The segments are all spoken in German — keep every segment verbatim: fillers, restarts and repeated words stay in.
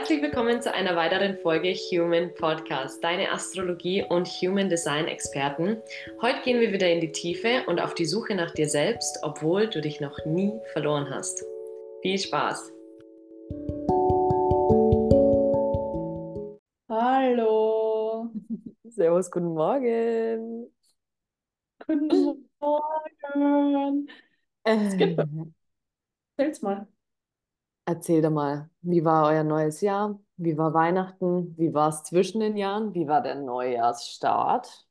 Herzlich willkommen zu einer weiteren Folge Human Podcast, deine Astrologie- und Human Design-Experten. Heute gehen wir wieder in die Tiefe und auf die Suche nach dir selbst, obwohl du dich noch nie verloren hast. Viel Spaß! Hallo, Servus, guten Morgen. guten Morgen. Es gibt mir, Äh, erzähl's mal. Erzähl doch mal, wie war euer neues Jahr? Wie war Weihnachten? Wie war es zwischen den Jahren? Wie war der Neujahrsstart?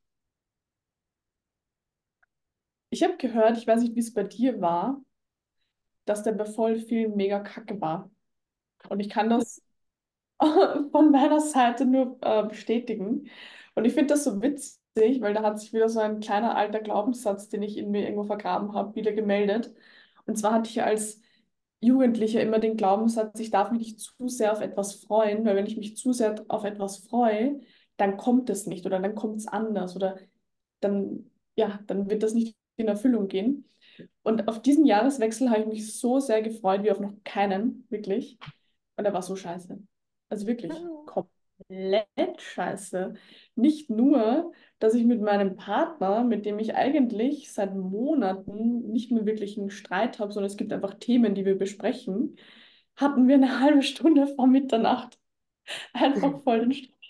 Ich habe gehört, ich weiß nicht, wie es bei dir war, dass der bei voll vielen mega kacke war. Und ich kann das von meiner Seite nur äh, bestätigen. Und ich finde das so witzig, weil da hat sich wieder so ein kleiner alter Glaubenssatz, den ich in mir irgendwo vergraben habe, wieder gemeldet. Und zwar hatte ich als Jugendlicher immer den Glaubenssatz, ich darf mich nicht zu sehr auf etwas freuen, weil wenn ich mich zu sehr auf etwas freue, dann kommt es nicht oder dann kommt es anders oder dann, ja, dann wird das nicht in Erfüllung gehen. Und auf diesen Jahreswechsel habe ich mich so sehr gefreut wie auf noch keinen, wirklich. Und er war so scheiße. Also wirklich komplett scheiße. Nicht nur, dass ich mit meinem Partner, mit dem ich eigentlich seit Monaten nicht mehr wirklich einen Streit habe, sondern es gibt einfach Themen, die wir besprechen, hatten wir eine halbe Stunde vor Mitternacht einfach voll den Streit.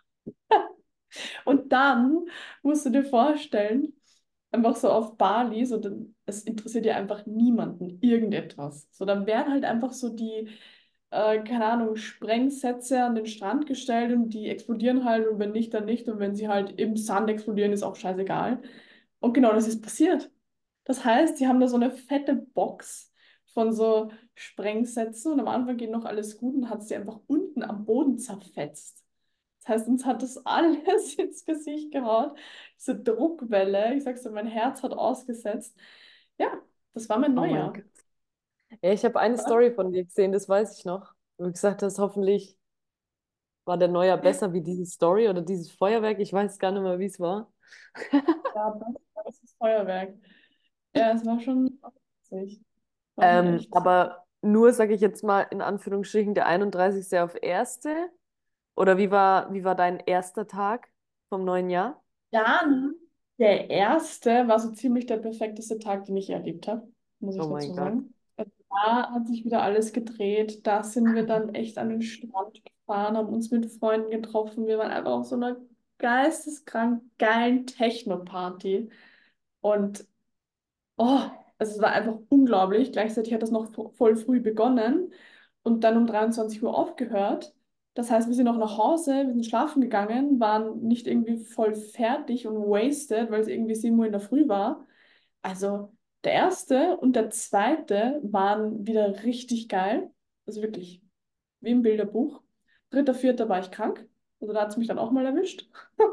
Und dann musst du dir vorstellen, einfach so auf Bali, so, dann, es interessiert ja einfach niemanden irgendetwas. So, dann werden halt einfach so die, äh, keine Ahnung, Sprengsätze an den Strand gestellt und die explodieren halt und wenn nicht, dann nicht. Und wenn sie halt im Sand explodieren, ist auch scheißegal. Und genau das ist passiert. Das heißt, sie haben da so eine fette Box von so Sprengsätzen und am Anfang geht noch alles gut und hat sie einfach unten am Boden zerfetzt. Das heißt, uns hat das alles ins Gesicht gehauen. Diese Druckwelle, ich sag's dir, mein Herz hat ausgesetzt. Ja, das war mein Oh mein Neujahr. Gott. Ja, ich habe eine Story von dir gesehen, das weiß ich noch. Wo du gesagt hast, hoffentlich war der Neujahr besser wie diese Story oder dieses Feuerwerk. Ich weiß gar nicht mehr, wie es war. Ja, das ist Feuerwerk. Ja, es war schon witzig. War schon Ähm, echt. aber nur, sage ich jetzt mal, in Anführungsstrichen, der einunddreißigste auf erste. Oder wie war, wie war dein erster Tag vom neuen Jahr? Dann, der erste war so ziemlich der perfekteste Tag, den ich erlebt habe, muss Oh ich mein dazu Gott. sagen. Also da hat sich wieder alles gedreht. Da sind wir dann echt an den Strand gefahren, haben uns mit Freunden getroffen. Wir waren einfach auf so einer geisteskrank geilen Techno-Party. Und oh, also es war einfach unglaublich. Gleichzeitig hat das noch vo- voll früh begonnen und dann um dreiundzwanzig Uhr aufgehört. Das heißt, wir sind auch nach Hause, wir sind schlafen gegangen, waren nicht irgendwie voll fertig und wasted, weil es irgendwie sieben Uhr in der Früh war. Also der erste und der zweite waren wieder richtig geil. Also wirklich, wie im Bilderbuch. Dritter, vierter war ich krank. Also da hat es mich dann auch mal erwischt.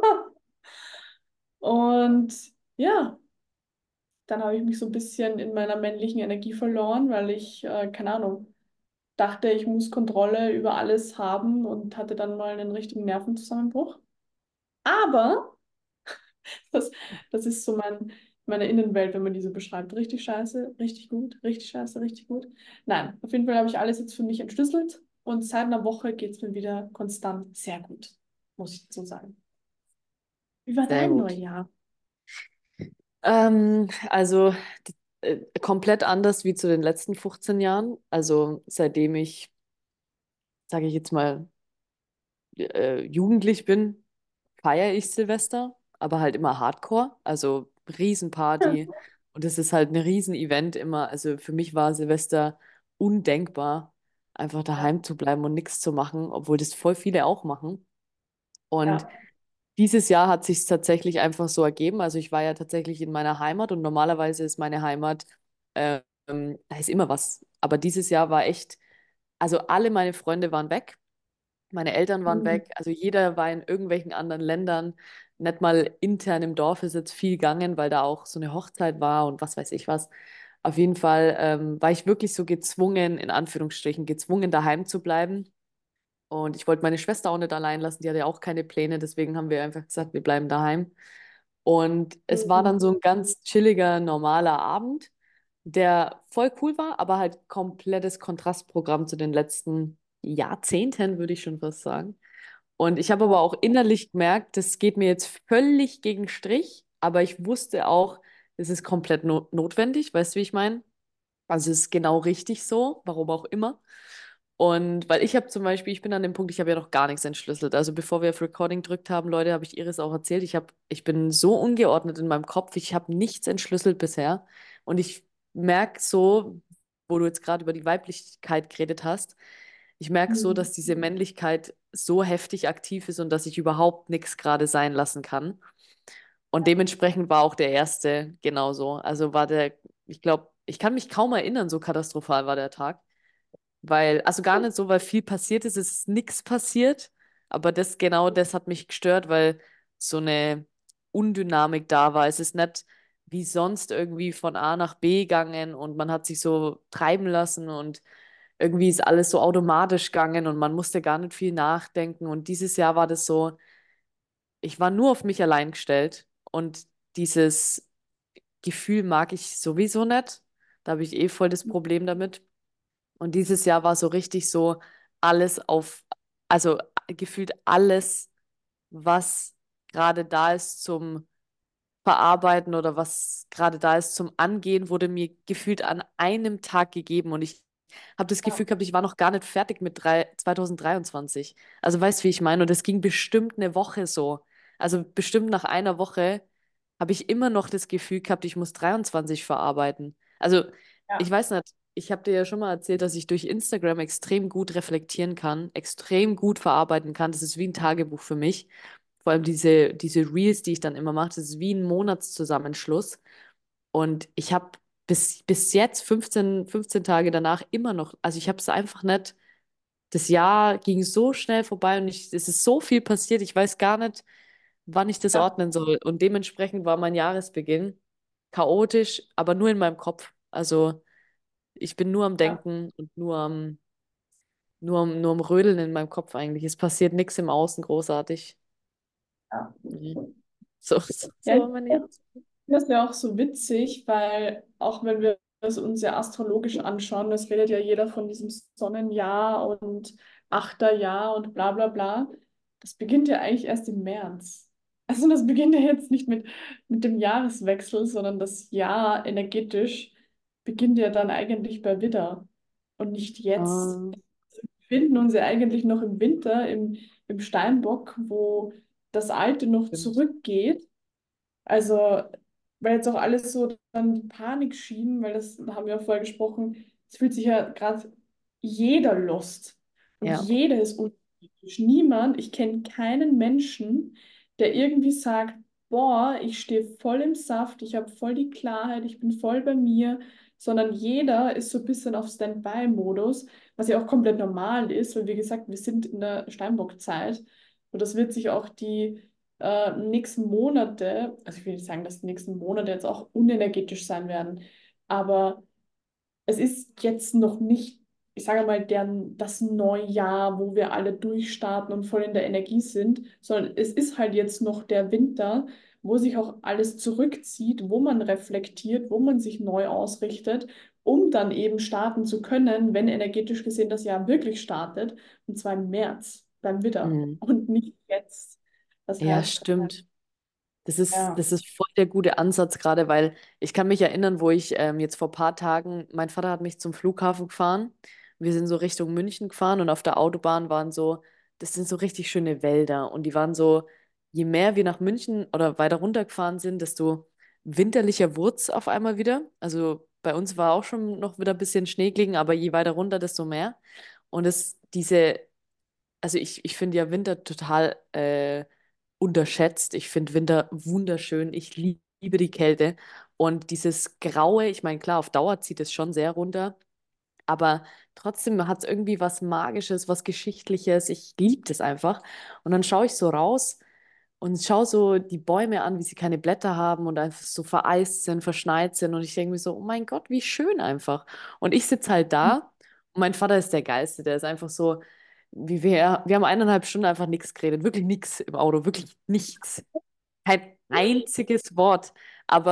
Und ja. Dann habe ich mich so ein bisschen in meiner männlichen Energie verloren, weil ich, äh, keine Ahnung, dachte, ich muss Kontrolle über alles haben und hatte dann mal einen richtigen Nervenzusammenbruch. Aber das, das ist so mein, meine Innenwelt, wenn man diese beschreibt. Richtig scheiße, richtig gut, richtig scheiße, richtig gut. Nein, auf jeden Fall habe ich alles jetzt für mich entschlüsselt und seit einer Woche geht es mir wieder konstant sehr gut, muss ich so sagen. Wie war Sehr dein gut. Neujahr? Ähm, also d- äh, komplett anders wie zu den letzten fünfzehn Jahren. Also seitdem ich, sage ich jetzt mal, äh, jugendlich bin, feiere ich Silvester, aber halt immer Hardcore, also Riesenparty. Und es ist halt ein Riesenevent immer. Also für mich war Silvester undenkbar, einfach Ja, daheim zu bleiben und nichts zu machen, obwohl das voll viele auch machen. Und ja, dieses Jahr hat sich tatsächlich einfach so ergeben. Also ich war ja tatsächlich in meiner Heimat und normalerweise ist meine Heimat, ähm, da ist immer was. Aber dieses Jahr war echt, also alle meine Freunde waren weg. Meine Eltern waren mhm. weg, also jeder war in irgendwelchen anderen Ländern. Nicht mal intern im Dorf ist jetzt viel gegangen, weil da auch so eine Hochzeit war und was weiß ich was. Auf jeden Fall ähm, war ich wirklich so gezwungen, in Anführungsstrichen, gezwungen daheim zu bleiben. Und ich wollte meine Schwester auch nicht allein lassen, die hatte ja auch keine Pläne, deswegen haben wir einfach gesagt, wir bleiben daheim. Und es war dann Mhm. so ein ganz chilliger, normaler Abend, der voll cool war, aber halt komplettes Kontrastprogramm zu den letzten Jahrzehnten, würde ich schon fast sagen. Und ich habe aber auch innerlich gemerkt, das geht mir jetzt völlig gegen Strich, aber ich wusste auch, es ist komplett no notwendig, weißt du, wie ich meine? Also es ist genau richtig so, warum auch immer. Und weil ich habe zum Beispiel, ich bin an dem Punkt, ich habe ja noch gar nichts entschlüsselt. Also bevor wir auf Recording gedrückt haben, Leute, habe ich Iris auch erzählt, ich habe, ich bin so ungeordnet in meinem Kopf, ich habe nichts entschlüsselt bisher. Und ich merke so, wo du jetzt gerade über die Weiblichkeit geredet hast, ich merke so, Mhm. dass diese Männlichkeit so heftig aktiv ist und dass ich überhaupt nichts gerade sein lassen kann. Und dementsprechend war auch der erste genauso. Also war der, ich glaube, ich kann mich kaum erinnern, so katastrophal war der Tag. Weil, also gar nicht so, weil viel passiert ist, es ist nichts passiert. Aber das genau das hat mich gestört, weil so eine Undynamik da war. Es ist nicht wie sonst irgendwie von A nach B gegangen und man hat sich so treiben lassen und irgendwie ist alles so automatisch gegangen und man musste gar nicht viel nachdenken. Und dieses Jahr war das so, ich war nur auf mich allein gestellt und dieses Gefühl mag ich sowieso nicht. Da habe ich eh voll das Problem damit. Und dieses Jahr war so richtig so alles auf, also gefühlt alles, was gerade da ist zum Verarbeiten oder was gerade da ist zum Angehen, wurde mir gefühlt an einem Tag gegeben. Und ich habe das Gefühl Ja, gehabt, ich war noch gar nicht fertig mit drei, zwanzig dreiundzwanzig. Also weißt du, wie ich meine? Und es ging bestimmt eine Woche so. Also bestimmt nach einer Woche habe ich immer noch das Gefühl gehabt, ich muss dreiundzwanzig verarbeiten. Also ich ja, weiß nicht, ich habe dir ja schon mal erzählt, dass ich durch Instagram extrem gut reflektieren kann, extrem gut verarbeiten kann. Das ist wie ein Tagebuch für mich. Vor allem diese, diese Reels, die ich dann immer mache, das ist wie ein Monatszusammenschluss. Und ich habe bis, bis jetzt, fünfzehn, fünfzehn Tage danach, immer noch, also ich habe es einfach nicht, das Jahr ging so schnell vorbei und ich, es ist so viel passiert, ich weiß gar nicht, wann ich das ja, ordnen soll. Und dementsprechend war mein Jahresbeginn chaotisch, aber nur in meinem Kopf. Also ich bin nur am ja, Denken und nur am, nur am, nur am Rödeln in meinem Kopf eigentlich. Es passiert nichts im Außen großartig. ja. Mhm. So, so, so Ja, war mein ich Jahres. finde das ja auch so witzig, weil auch wenn wir das uns ja astrologisch anschauen, das redet ja jeder von diesem Sonnenjahr und Achterjahr und bla bla bla. Das beginnt ja eigentlich erst im März. Also das beginnt ja jetzt nicht mit, mit dem Jahreswechsel, sondern das Jahr energetisch beginnt ja dann eigentlich bei Widder und nicht jetzt. Ah, Wir befinden uns ja eigentlich noch im Winter, im, im Steinbock, wo das Alte noch stimmt. zurückgeht. Also, weil jetzt auch alles so dann die Panik schieben, weil das da haben wir ja vorher gesprochen, es fühlt sich ja gerade jeder lost und Ja. jeder ist untypisch. Niemand, ich kenne keinen Menschen, der irgendwie sagt, boah, ich stehe voll im Saft, ich habe voll die Klarheit, ich bin voll bei mir, sondern jeder ist so ein bisschen auf Standby-Modus, was ja auch komplett normal ist, weil wie gesagt, wir sind in der Steinbock-Zeit und das wird sich auch die äh, nächsten Monate, also ich will nicht sagen, dass die nächsten Monate jetzt auch unenergetisch sein werden, aber es ist jetzt noch nicht, ich sage mal, der, das Neujahr, wo wir alle durchstarten und voll in der Energie sind, sondern es ist halt jetzt noch der Winter, wo sich auch alles zurückzieht, wo man reflektiert, wo man sich neu ausrichtet, um dann eben starten zu können, wenn energetisch gesehen das Jahr wirklich startet, und zwar im März, beim Widder Mhm. und nicht jetzt. Das Ja, heißt, stimmt. Das ist, ja. das ist voll der gute Ansatz gerade, weil ich kann mich erinnern, wo ich ähm, jetzt vor ein paar Tagen, mein Vater hat mich zum Flughafen gefahren. Wir sind so Richtung München gefahren und auf der Autobahn waren so, das sind so richtig schöne Wälder und die waren so, je mehr wir nach München oder weiter runtergefahren sind, desto winterlicher wurde es auf einmal wieder. Also bei uns war auch schon noch wieder ein bisschen Schnee gelegen, aber je weiter runter, desto mehr. Und es, diese also ich, ich finde ja Winter total äh, unterschätzt. Ich finde Winter wunderschön. Ich lie- liebe die Kälte. Und dieses Graue, ich meine, klar, auf Dauer zieht es schon sehr runter, aber trotzdem hat es irgendwie was Magisches, was Geschichtliches. Ich liebe das einfach. Und dann schaue ich so raus und schaue so die Bäume an, wie sie keine Blätter haben und einfach so vereist sind, verschneit sind. Und ich denke mir so, oh mein Gott, wie schön einfach. Und ich sitze halt da und mein Vater ist der Geilste, der ist einfach so, wie wir, wir haben eineinhalb Stunden einfach nichts geredet, wirklich nichts im Auto, wirklich nichts. Kein einziges Wort. Aber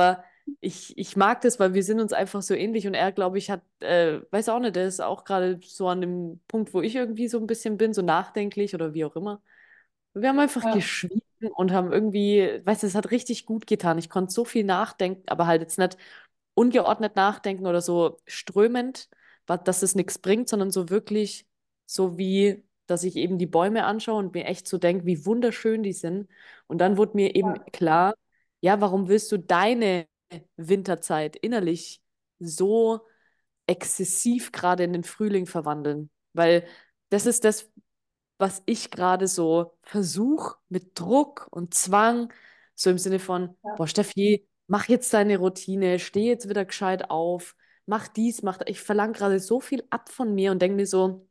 ich, ich mag das, weil wir sind uns einfach so ähnlich und er, glaube ich, hat, äh, weiß auch nicht, der ist auch gerade so an dem Punkt, wo ich irgendwie so ein bisschen bin, so nachdenklich oder wie auch immer. Wir haben einfach Ja, geschwiegen und haben irgendwie, weißt du, es hat richtig gut getan. Ich konnte so viel nachdenken, aber halt jetzt nicht ungeordnet nachdenken oder so strömend, wa- dass es nichts bringt, sondern so wirklich so wie, dass ich eben die Bäume anschaue und mir echt so denke, wie wunderschön die sind. Und dann wurde mir eben ja, klar, ja, warum willst du deine Winterzeit innerlich so exzessiv gerade in den Frühling verwandeln? Weil das ist das, was ich gerade so versuche mit Druck und Zwang, so im Sinne von, ja. boah, Steffi, mach jetzt deine Routine, steh jetzt wieder gescheit auf, mach dies, mach das. Ich verlange gerade so viel ab von mir und denke mir so,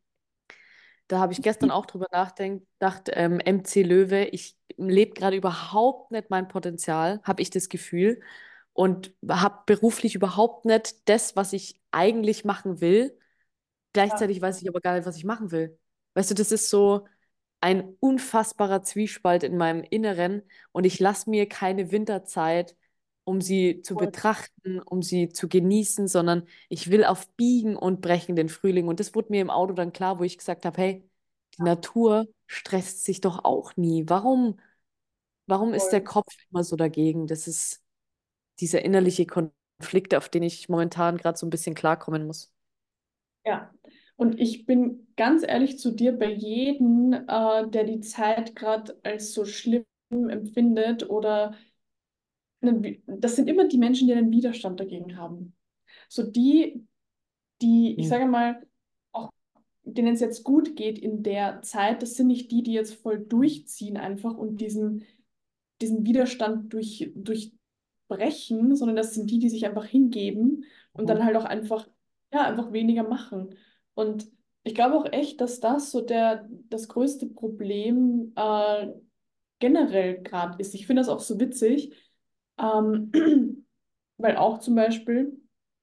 da habe ich gestern auch drüber nachgedacht, ähm, M C Löwe, ich lebe gerade überhaupt nicht mein Potenzial, habe ich das Gefühl, und habe beruflich überhaupt nicht das, was ich eigentlich machen will. Ja, Gleichzeitig weiß ich aber gar nicht, was ich machen will. Weißt du, das ist so ein unfassbarer Zwiespalt in meinem Inneren und ich lasse mir keine Winterzeit, um sie zu voll. betrachten, um sie zu genießen, sondern ich will auf Biegen und Brechen den Frühling. Und das wurde mir im Auto dann klar, wo ich gesagt habe, hey, die Natur stresst sich doch auch nie. Warum, warum ist der Voll. Kopf immer so dagegen? Das ist dieser innerliche Konflikt, auf den ich momentan gerade so ein bisschen klarkommen muss. Ja. Und ich bin ganz ehrlich zu dir, bei jedem, äh, der die Zeit gerade als so schlimm empfindet oder einen Wi- das sind immer die Menschen, die einen Widerstand dagegen haben. So die, die, ich Hm. sage mal, auch denen es jetzt gut geht in der Zeit, das sind nicht die, die jetzt voll durchziehen einfach und diesen, diesen Widerstand durch, durchbrechen, sondern das sind die, die sich einfach hingeben und Mhm. dann halt auch einfach, ja, einfach weniger machen. Und ich glaube auch echt, dass das so der, das größte Problem äh, generell gerade ist. Ich finde das auch so witzig, ähm, weil auch zum Beispiel,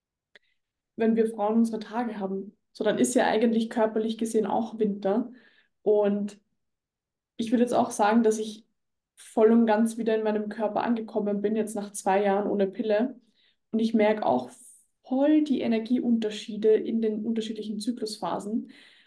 wenn wir Frauen unsere Tage haben, so dann ist ja eigentlich körperlich gesehen auch Winter. Und ich würde jetzt auch sagen, dass ich voll und ganz wieder in meinem Körper angekommen bin, jetzt nach zwei Jahren ohne Pille. Und ich merke auch voll die Energieunterschiede in den unterschiedlichen Zyklusphasen.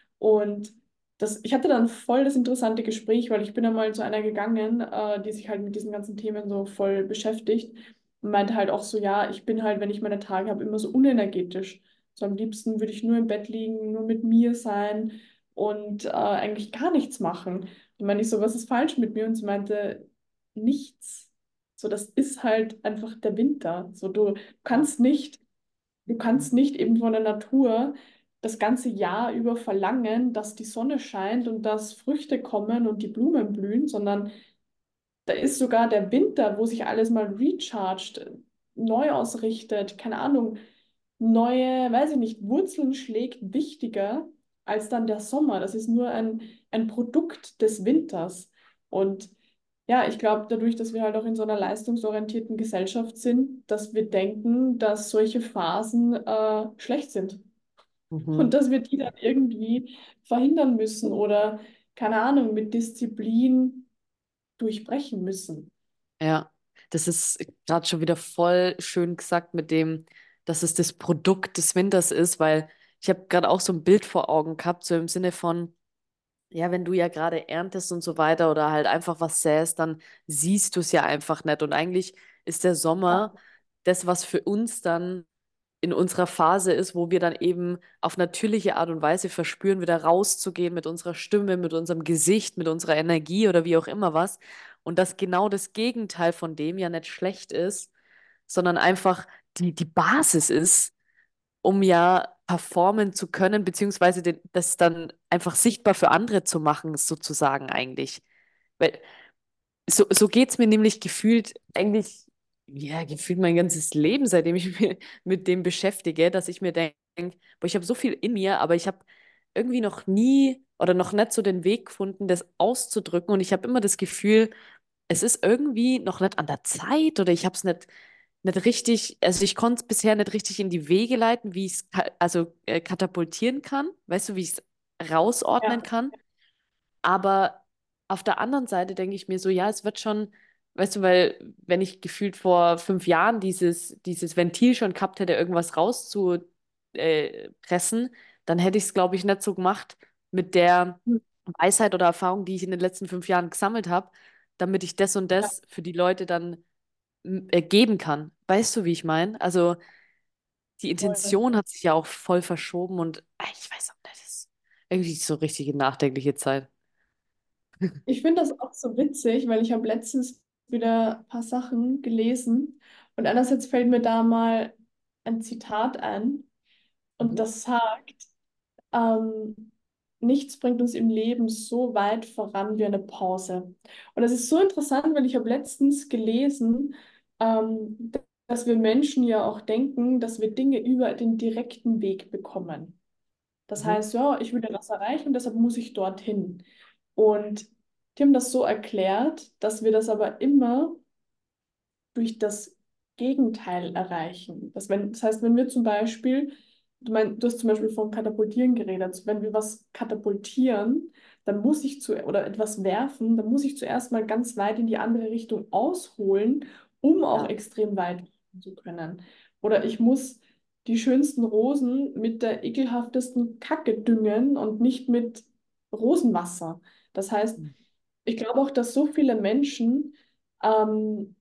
Und das, ich hatte dann voll das interessante Gespräch, weil ich bin einmal zu einer gegangen, äh, die sich halt mit diesen ganzen Themen so voll beschäftigt und meinte halt auch so, ja, ich bin halt, wenn ich meine Tage habe, immer so unenergetisch. So am liebsten würde ich nur im Bett liegen, nur mit mir sein und äh, eigentlich gar nichts machen. Und meine ich so, was ist falsch mit mir? Und sie meinte, nichts. So, das ist halt einfach der Winter. So, du Ja. kannst nicht, du kannst nicht eben von der Natur das ganze Jahr über verlangen, dass die Sonne scheint und dass Früchte kommen und die Blumen blühen, sondern da ist sogar der Winter, wo sich alles mal recharged, neu ausrichtet, keine Ahnung, neue, weiß ich nicht, Wurzeln schlägt, wichtiger als dann der Sommer. Das ist nur ein, ein Produkt des Winters. Und ja, ich glaube, dadurch, dass wir halt auch in so einer leistungsorientierten Gesellschaft sind, dass wir denken, dass solche Phasen äh, schlecht sind und Mhm. dass wir die dann irgendwie verhindern müssen oder, keine Ahnung, mit Disziplin durchbrechen müssen. Ja, das ist gerade schon wieder voll schön gesagt mit dem, dass es das Produkt des Winters ist, weil ich habe gerade auch so ein Bild vor Augen gehabt, so im Sinne von, ja, wenn du ja gerade erntest und so weiter oder halt einfach was säst, dann siehst du es ja einfach nicht. Und eigentlich ist der Ja, Sommer das, was für uns dann in unserer Phase ist, wo wir dann eben auf natürliche Art und Weise verspüren, wieder rauszugehen mit unserer Stimme, mit unserem Gesicht, mit unserer Energie oder wie auch immer was. Und dass genau das Gegenteil von dem ja nicht schlecht ist, sondern einfach die, die Basis ist, um ja performen zu können, beziehungsweise den, das dann einfach sichtbar für andere zu machen, sozusagen eigentlich. Weil so, so geht es mir nämlich gefühlt eigentlich, ja, gefühlt mein ganzes Leben, seitdem ich mich mit dem beschäftige, dass ich mir denke, boah, ich habe so viel in mir, aber ich habe irgendwie noch nie oder noch nicht so den Weg gefunden, das auszudrücken. Und ich habe immer das Gefühl, es ist irgendwie noch nicht an der Zeit oder ich habe es nicht, nicht richtig, also ich konnte es bisher nicht richtig in die Wege leiten, wie ich es ka also äh, katapultieren kann, weißt du, wie ich es rausordnen ja, kann. Aber auf der anderen Seite denke ich mir so, ja, es wird schon, weißt du, weil wenn ich gefühlt vor fünf Jahren dieses, dieses Ventil schon gehabt hätte, irgendwas rauszupressen, äh, pressen, dann hätte ich es, glaube ich, nicht so gemacht mit der Hm. Weisheit oder Erfahrung, die ich in den letzten fünf Jahren gesammelt habe, damit ich das und Ja, das für die Leute dann m, äh, geben kann. Weißt du, wie ich meine? Also die voll. Intention hat sich ja auch voll verschoben und äh, ich weiß auch nicht, das ist irgendwie so richtig eine nachdenkliche Zeit. Ich finde das auch so witzig, weil ich habe letztens wieder ein paar Sachen gelesen und einerseits fällt mir da mal ein Zitat ein und Mhm. das sagt, ähm, nichts bringt uns im Leben so weit voran wie eine Pause. Und das ist so interessant, weil ich habe letztens gelesen, ähm, dass wir Menschen ja auch denken, dass wir Dinge über den direkten Weg bekommen. Das Mhm. heißt, ja, ich will ja das erreichen, deshalb muss ich dorthin. Und die haben das so erklärt, dass wir das aber immer durch das Gegenteil erreichen. Das, wenn, das heißt, wenn wir zum Beispiel, du, mein, du hast zum Beispiel vom Katapultieren geredet, also wenn wir was katapultieren, dann muss ich zu, oder etwas werfen, dann muss ich zuerst mal ganz weit in die andere Richtung ausholen, um auch Ja. extrem weit werfen zu können. Oder ich muss die schönsten Rosen mit der ekelhaftesten Kacke düngen und nicht mit Rosenwasser. Das heißt, ich glaube auch, dass so viele Menschen ähm,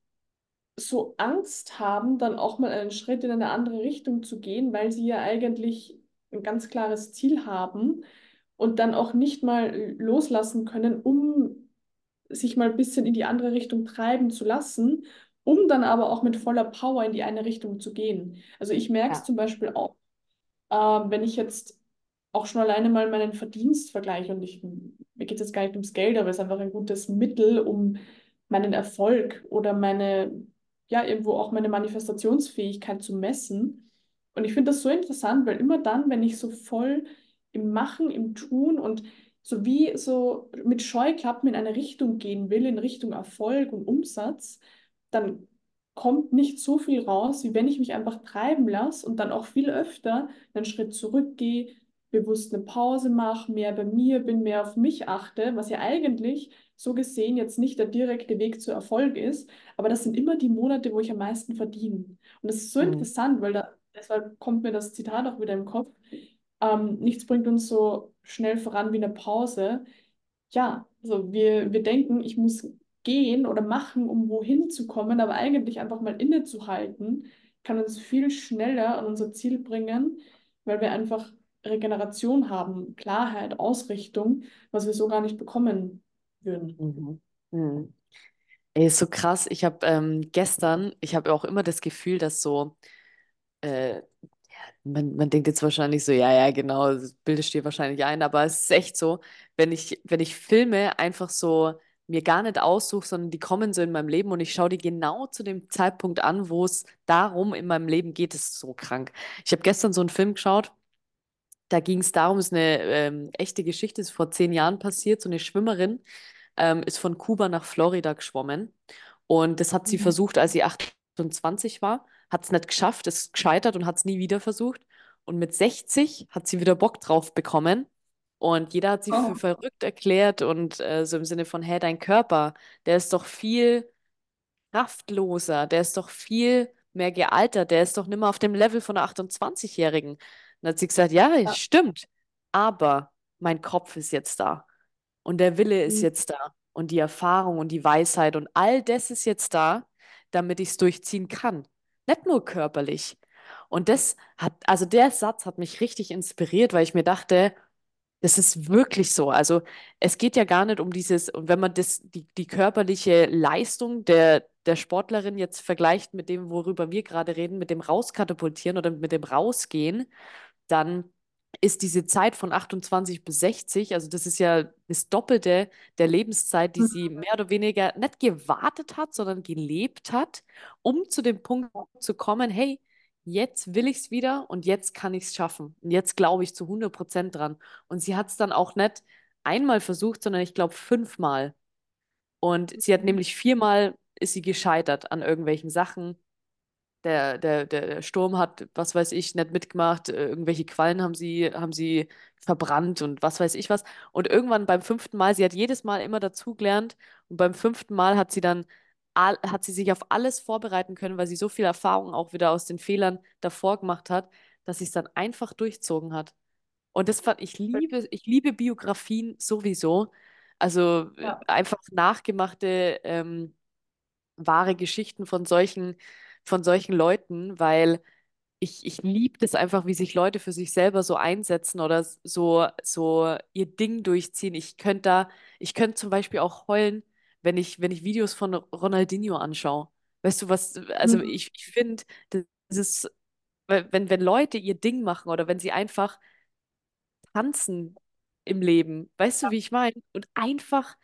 so Angst haben, dann auch mal einen Schritt in eine andere Richtung zu gehen, weil sie ja eigentlich ein ganz klares Ziel haben und dann auch nicht mal loslassen können, um sich mal ein bisschen in die andere Richtung treiben zu lassen, um dann aber auch mit voller Power in die eine Richtung zu gehen. Also ich merke es Ja. zum Beispiel auch, ähm, wenn ich jetzt auch schon alleine mal meinen Verdienst vergleiche und ich, mir geht es jetzt gar nicht ums Geld, aber es ist einfach ein gutes Mittel, um meinen Erfolg oder meine, ja, irgendwo auch meine Manifestationsfähigkeit zu messen. Und ich finde das so interessant, weil immer dann, wenn ich so voll im Machen, im Tun und so wie so mit Scheuklappen in eine Richtung gehen will, in Richtung Erfolg und Umsatz, dann kommt nicht so viel raus, wie wenn ich mich einfach treiben lasse und dann auch viel öfter einen Schritt zurückgehe, bewusst eine Pause mache, mehr bei mir bin, mehr auf mich achte, was ja eigentlich so gesehen jetzt nicht der direkte Weg zu Erfolg ist, aber das sind immer die Monate, wo ich am meisten verdiene. Und das ist so Mhm. interessant, weil da, deshalb kommt mir das Zitat auch wieder im Kopf. Ähm, nichts bringt uns so schnell voran wie eine Pause. Ja, also wir, wir denken, ich muss gehen oder machen, um wohin zu kommen, aber eigentlich einfach mal innezuhalten, kann uns viel schneller an unser Ziel bringen, weil wir einfach Regeneration haben, Klarheit, Ausrichtung, was wir so gar nicht bekommen würden. Mhm. Mhm. Ey, ist so krass. Ich habe ähm, gestern, ich habe auch immer das Gefühl, dass so, äh, man, man denkt jetzt wahrscheinlich so, ja, ja, genau, das bildest dir wahrscheinlich ein, aber es ist echt so, wenn ich, wenn ich Filme einfach so mir gar nicht aussuche, sondern die kommen so in meinem Leben und ich schaue die genau zu dem Zeitpunkt an, wo es darum in meinem Leben geht, ist so krank. Ich habe gestern so einen Film geschaut. Da ging es darum, es ist eine ähm, echte Geschichte, ist vor zehn Jahren passiert. So eine Schwimmerin ähm, ist von Kuba nach Florida geschwommen. Und das hat sie Mhm. versucht, als sie achtundzwanzig war, hat es nicht geschafft, ist gescheitert und hat es nie wieder versucht. Und mit sechzig hat sie wieder Bock drauf bekommen. Und jeder hat sie für Oh. verrückt erklärt und äh, so im Sinne von, hey, dein Körper, der ist doch viel kraftloser, der ist doch viel mehr gealtert, der ist doch nicht mehr auf dem Level von einer achtundzwanzig-Jährigen. Dann hat sie gesagt, ja, es Ja. stimmt, aber mein Kopf ist jetzt da und der Wille ist Mhm. jetzt da und die Erfahrung und die Weisheit und all das ist jetzt da, damit ich es durchziehen kann. Nicht nur körperlich. Und das hat, also der Satz hat mich richtig inspiriert, weil ich mir dachte, das ist wirklich so. Also es geht ja gar nicht um dieses, und wenn man das, die, die körperliche Leistung der, der Sportlerin jetzt vergleicht mit dem, worüber wir gerade reden, mit dem Rauskatapultieren oder mit dem Rausgehen, dann ist diese Zeit von achtundzwanzig bis sechzig, also das ist ja das Doppelte der Lebenszeit, die sie mehr oder weniger nicht gewartet hat, sondern gelebt hat, um zu dem Punkt zu kommen, hey, jetzt will ich es wieder und jetzt kann ich es schaffen. Und jetzt glaube ich zu hundert Prozent dran. Und sie hat es dann auch nicht einmal versucht, sondern ich glaube fünfmal. Und sie hat nämlich viermal ist sie gescheitert an irgendwelchen Sachen. Der, der, der, der Sturm hat, was weiß ich, nicht mitgemacht. äh, Irgendwelche Quallen haben sie, haben sie verbrannt und was weiß ich was. Und irgendwann beim fünften Mal, sie hat jedes Mal immer dazugelernt. Und beim fünften Mal hat sie dann all, hat sie sich auf alles vorbereiten können, weil sie so viel Erfahrung auch wieder aus den Fehlern davor gemacht hat, dass sie es dann einfach durchzogen hat. Und das fand ich liebe, ich liebe Biografien sowieso. Also äh, Ja, einfach nachgemachte ähm, wahre Geschichten von solchen, von solchen Leuten, weil ich, ich liebe das einfach, wie sich Leute für sich selber so einsetzen oder so, so ihr Ding durchziehen. Ich könnte da, ich könnte zum Beispiel auch heulen, wenn ich, wenn ich Videos von Ronaldinho anschaue. Weißt du was, also mhm. ich, ich finde, das ist, wenn, wenn Leute ihr Ding machen oder wenn sie einfach tanzen im Leben, weißt du, wie ich meine? Und einfach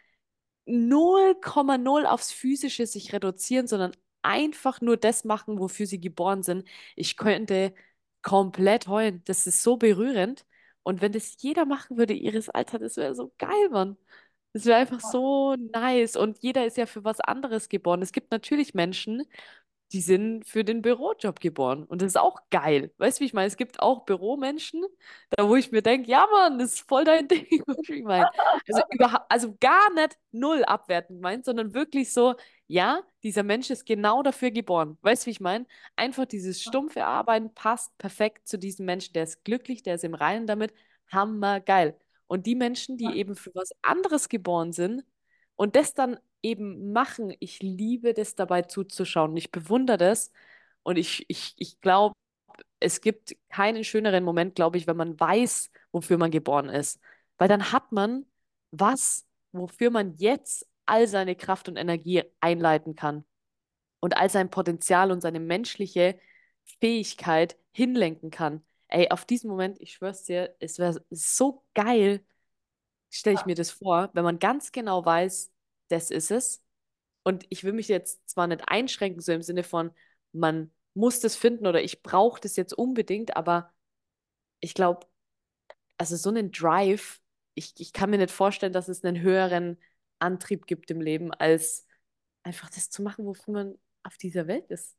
null Komma null aufs Physische sich reduzieren, sondern einfach nur das machen, wofür sie geboren sind. Ich könnte komplett heulen. Das ist so berührend. Und wenn das jeder machen würde, ihres Alters, das wäre so geil, Mann. Das wäre einfach so nice. Und jeder ist ja für was anderes geboren. Es gibt natürlich Menschen, die sind für den Bürojob geboren. Und das ist auch geil. Weißt du, wie ich meine? Es gibt auch Büromenschen, da wo ich mir denke, ja, Mann, das ist voll dein Ding. Weißt du, wie ich meine? Also überhaupt, also gar nicht null abwertend meint, sondern wirklich so, ja, dieser Mensch ist genau dafür geboren. Weißt du, wie ich meine? Einfach dieses stumpfe Arbeiten passt perfekt zu diesem Menschen. Der ist glücklich, der ist im Reinen damit. Hammergeil. Und die Menschen, die eben für was anderes geboren sind und das dann eben machen, ich liebe das dabei zuzuschauen. Ich bewundere das und ich, ich, ich glaube, es gibt keinen schöneren Moment, glaube ich, wenn man weiß, wofür man geboren ist. Weil dann hat man was, wofür man jetzt all seine Kraft und Energie einleiten kann und all sein Potenzial und seine menschliche Fähigkeit hinlenken kann. Ey, auf diesen Moment, ich schwör's dir, es wäre so geil, stelle ich mir das vor, wenn man ganz genau weiß, das ist es. Und ich will mich jetzt zwar nicht einschränken, so im Sinne von, man muss das finden oder ich brauche das jetzt unbedingt, aber ich glaube, also so einen Drive, ich, ich kann mir nicht vorstellen, dass es einen höheren Antrieb gibt im Leben, als einfach das zu machen, wofür man auf dieser Welt ist.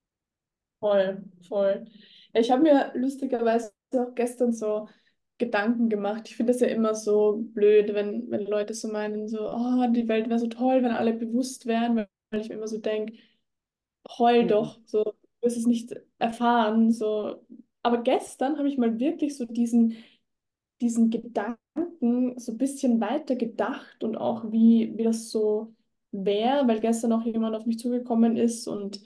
Voll, voll. Ja, ich habe mir lustigerweise auch gestern so Gedanken gemacht. Ich finde das ja immer so blöd, wenn, wenn Leute so meinen, so, oh, die Welt wäre so toll, wenn alle bewusst wären, weil weil ich mir immer so denke, heul Mhm. doch, so, du wirst es nicht erfahren, so. Aber gestern habe ich mal wirklich so diesen, diesen Gedanken so ein bisschen weiter gedacht und auch wie, wie das so wäre, weil gestern auch jemand auf mich zugekommen ist und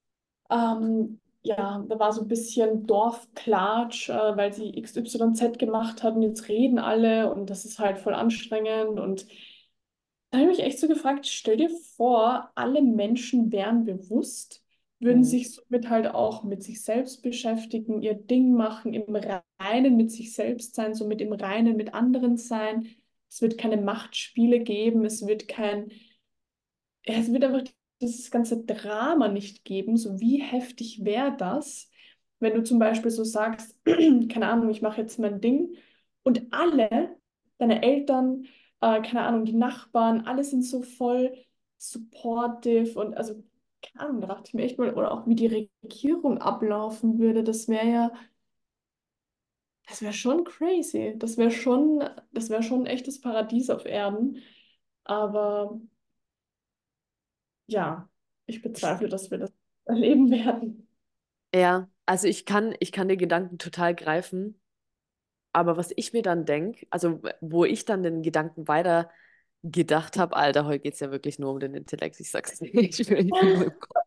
ähm, ja, da war so ein bisschen Dorfklatsch, äh, weil sie X Y Z gemacht hat und jetzt reden alle und das ist halt voll anstrengend. Und da habe ich mich echt so gefragt, stell dir vor, alle Menschen wären bewusst, würden Mhm. sich somit halt auch mit sich selbst beschäftigen, ihr Ding machen, im Reinen mit sich selbst sein, so mit im Reinen mit anderen sein. Es wird keine Machtspiele geben, es wird kein ja, es wird einfach dieses ganze Drama nicht geben. So wie heftig wäre das, wenn du zum Beispiel so sagst, keine Ahnung, ich mache jetzt mein Ding und alle, deine Eltern, äh, keine Ahnung, die Nachbarn, alle sind so voll supportive und also, keine Ahnung, da dachte ich mir echt mal, oder auch wie die Regierung ablaufen würde, das wäre ja, das wäre schon crazy. Das wäre schon, das wäre schon ein echtes Paradies auf Erden. Aber ja, ich bezweifle, dass wir das erleben werden. Ja, also ich kann, ich kann den Gedanken total greifen, aber was ich mir dann denke, also wo ich dann den Gedanken weiter gedacht habe, Alter, heute geht es ja wirklich nur um den Intellekt, ich sag's dir, ich will nicht nur im Kopf,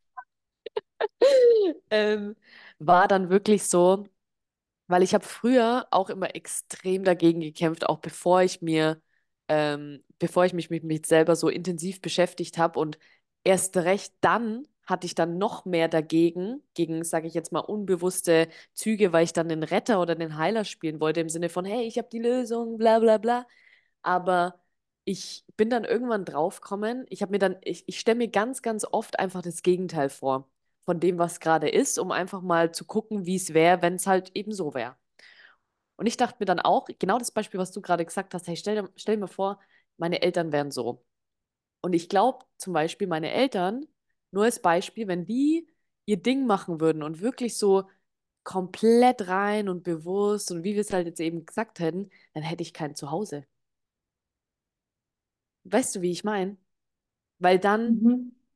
ähm, war dann wirklich so, weil ich habe früher auch immer extrem dagegen gekämpft, auch bevor ich mir, ähm, bevor ich mich mit mir selber so intensiv beschäftigt habe und erst recht dann hatte ich dann noch mehr dagegen, gegen, sage ich jetzt mal, unbewusste Züge, weil ich dann den Retter oder den Heiler spielen wollte, im Sinne von, hey, ich habe die Lösung, bla bla bla. Aber ich bin dann irgendwann draufgekommen, ich habe mir dann, ich, ich stelle mir ganz, ganz oft einfach das Gegenteil vor von dem, was gerade ist, um einfach mal zu gucken, wie es wäre, wenn es halt eben so wäre. Und ich dachte mir dann auch, genau das Beispiel, was du gerade gesagt hast, hey, stell dir, stell dir mal vor, meine Eltern wären so. Und ich glaube zum Beispiel, meine Eltern, nur als Beispiel, wenn die ihr Ding machen würden und wirklich so komplett rein und bewusst und wie wir es halt jetzt eben gesagt hätten, dann hätte ich kein Zuhause. Weißt du, wie ich meine? Weil dann Mhm.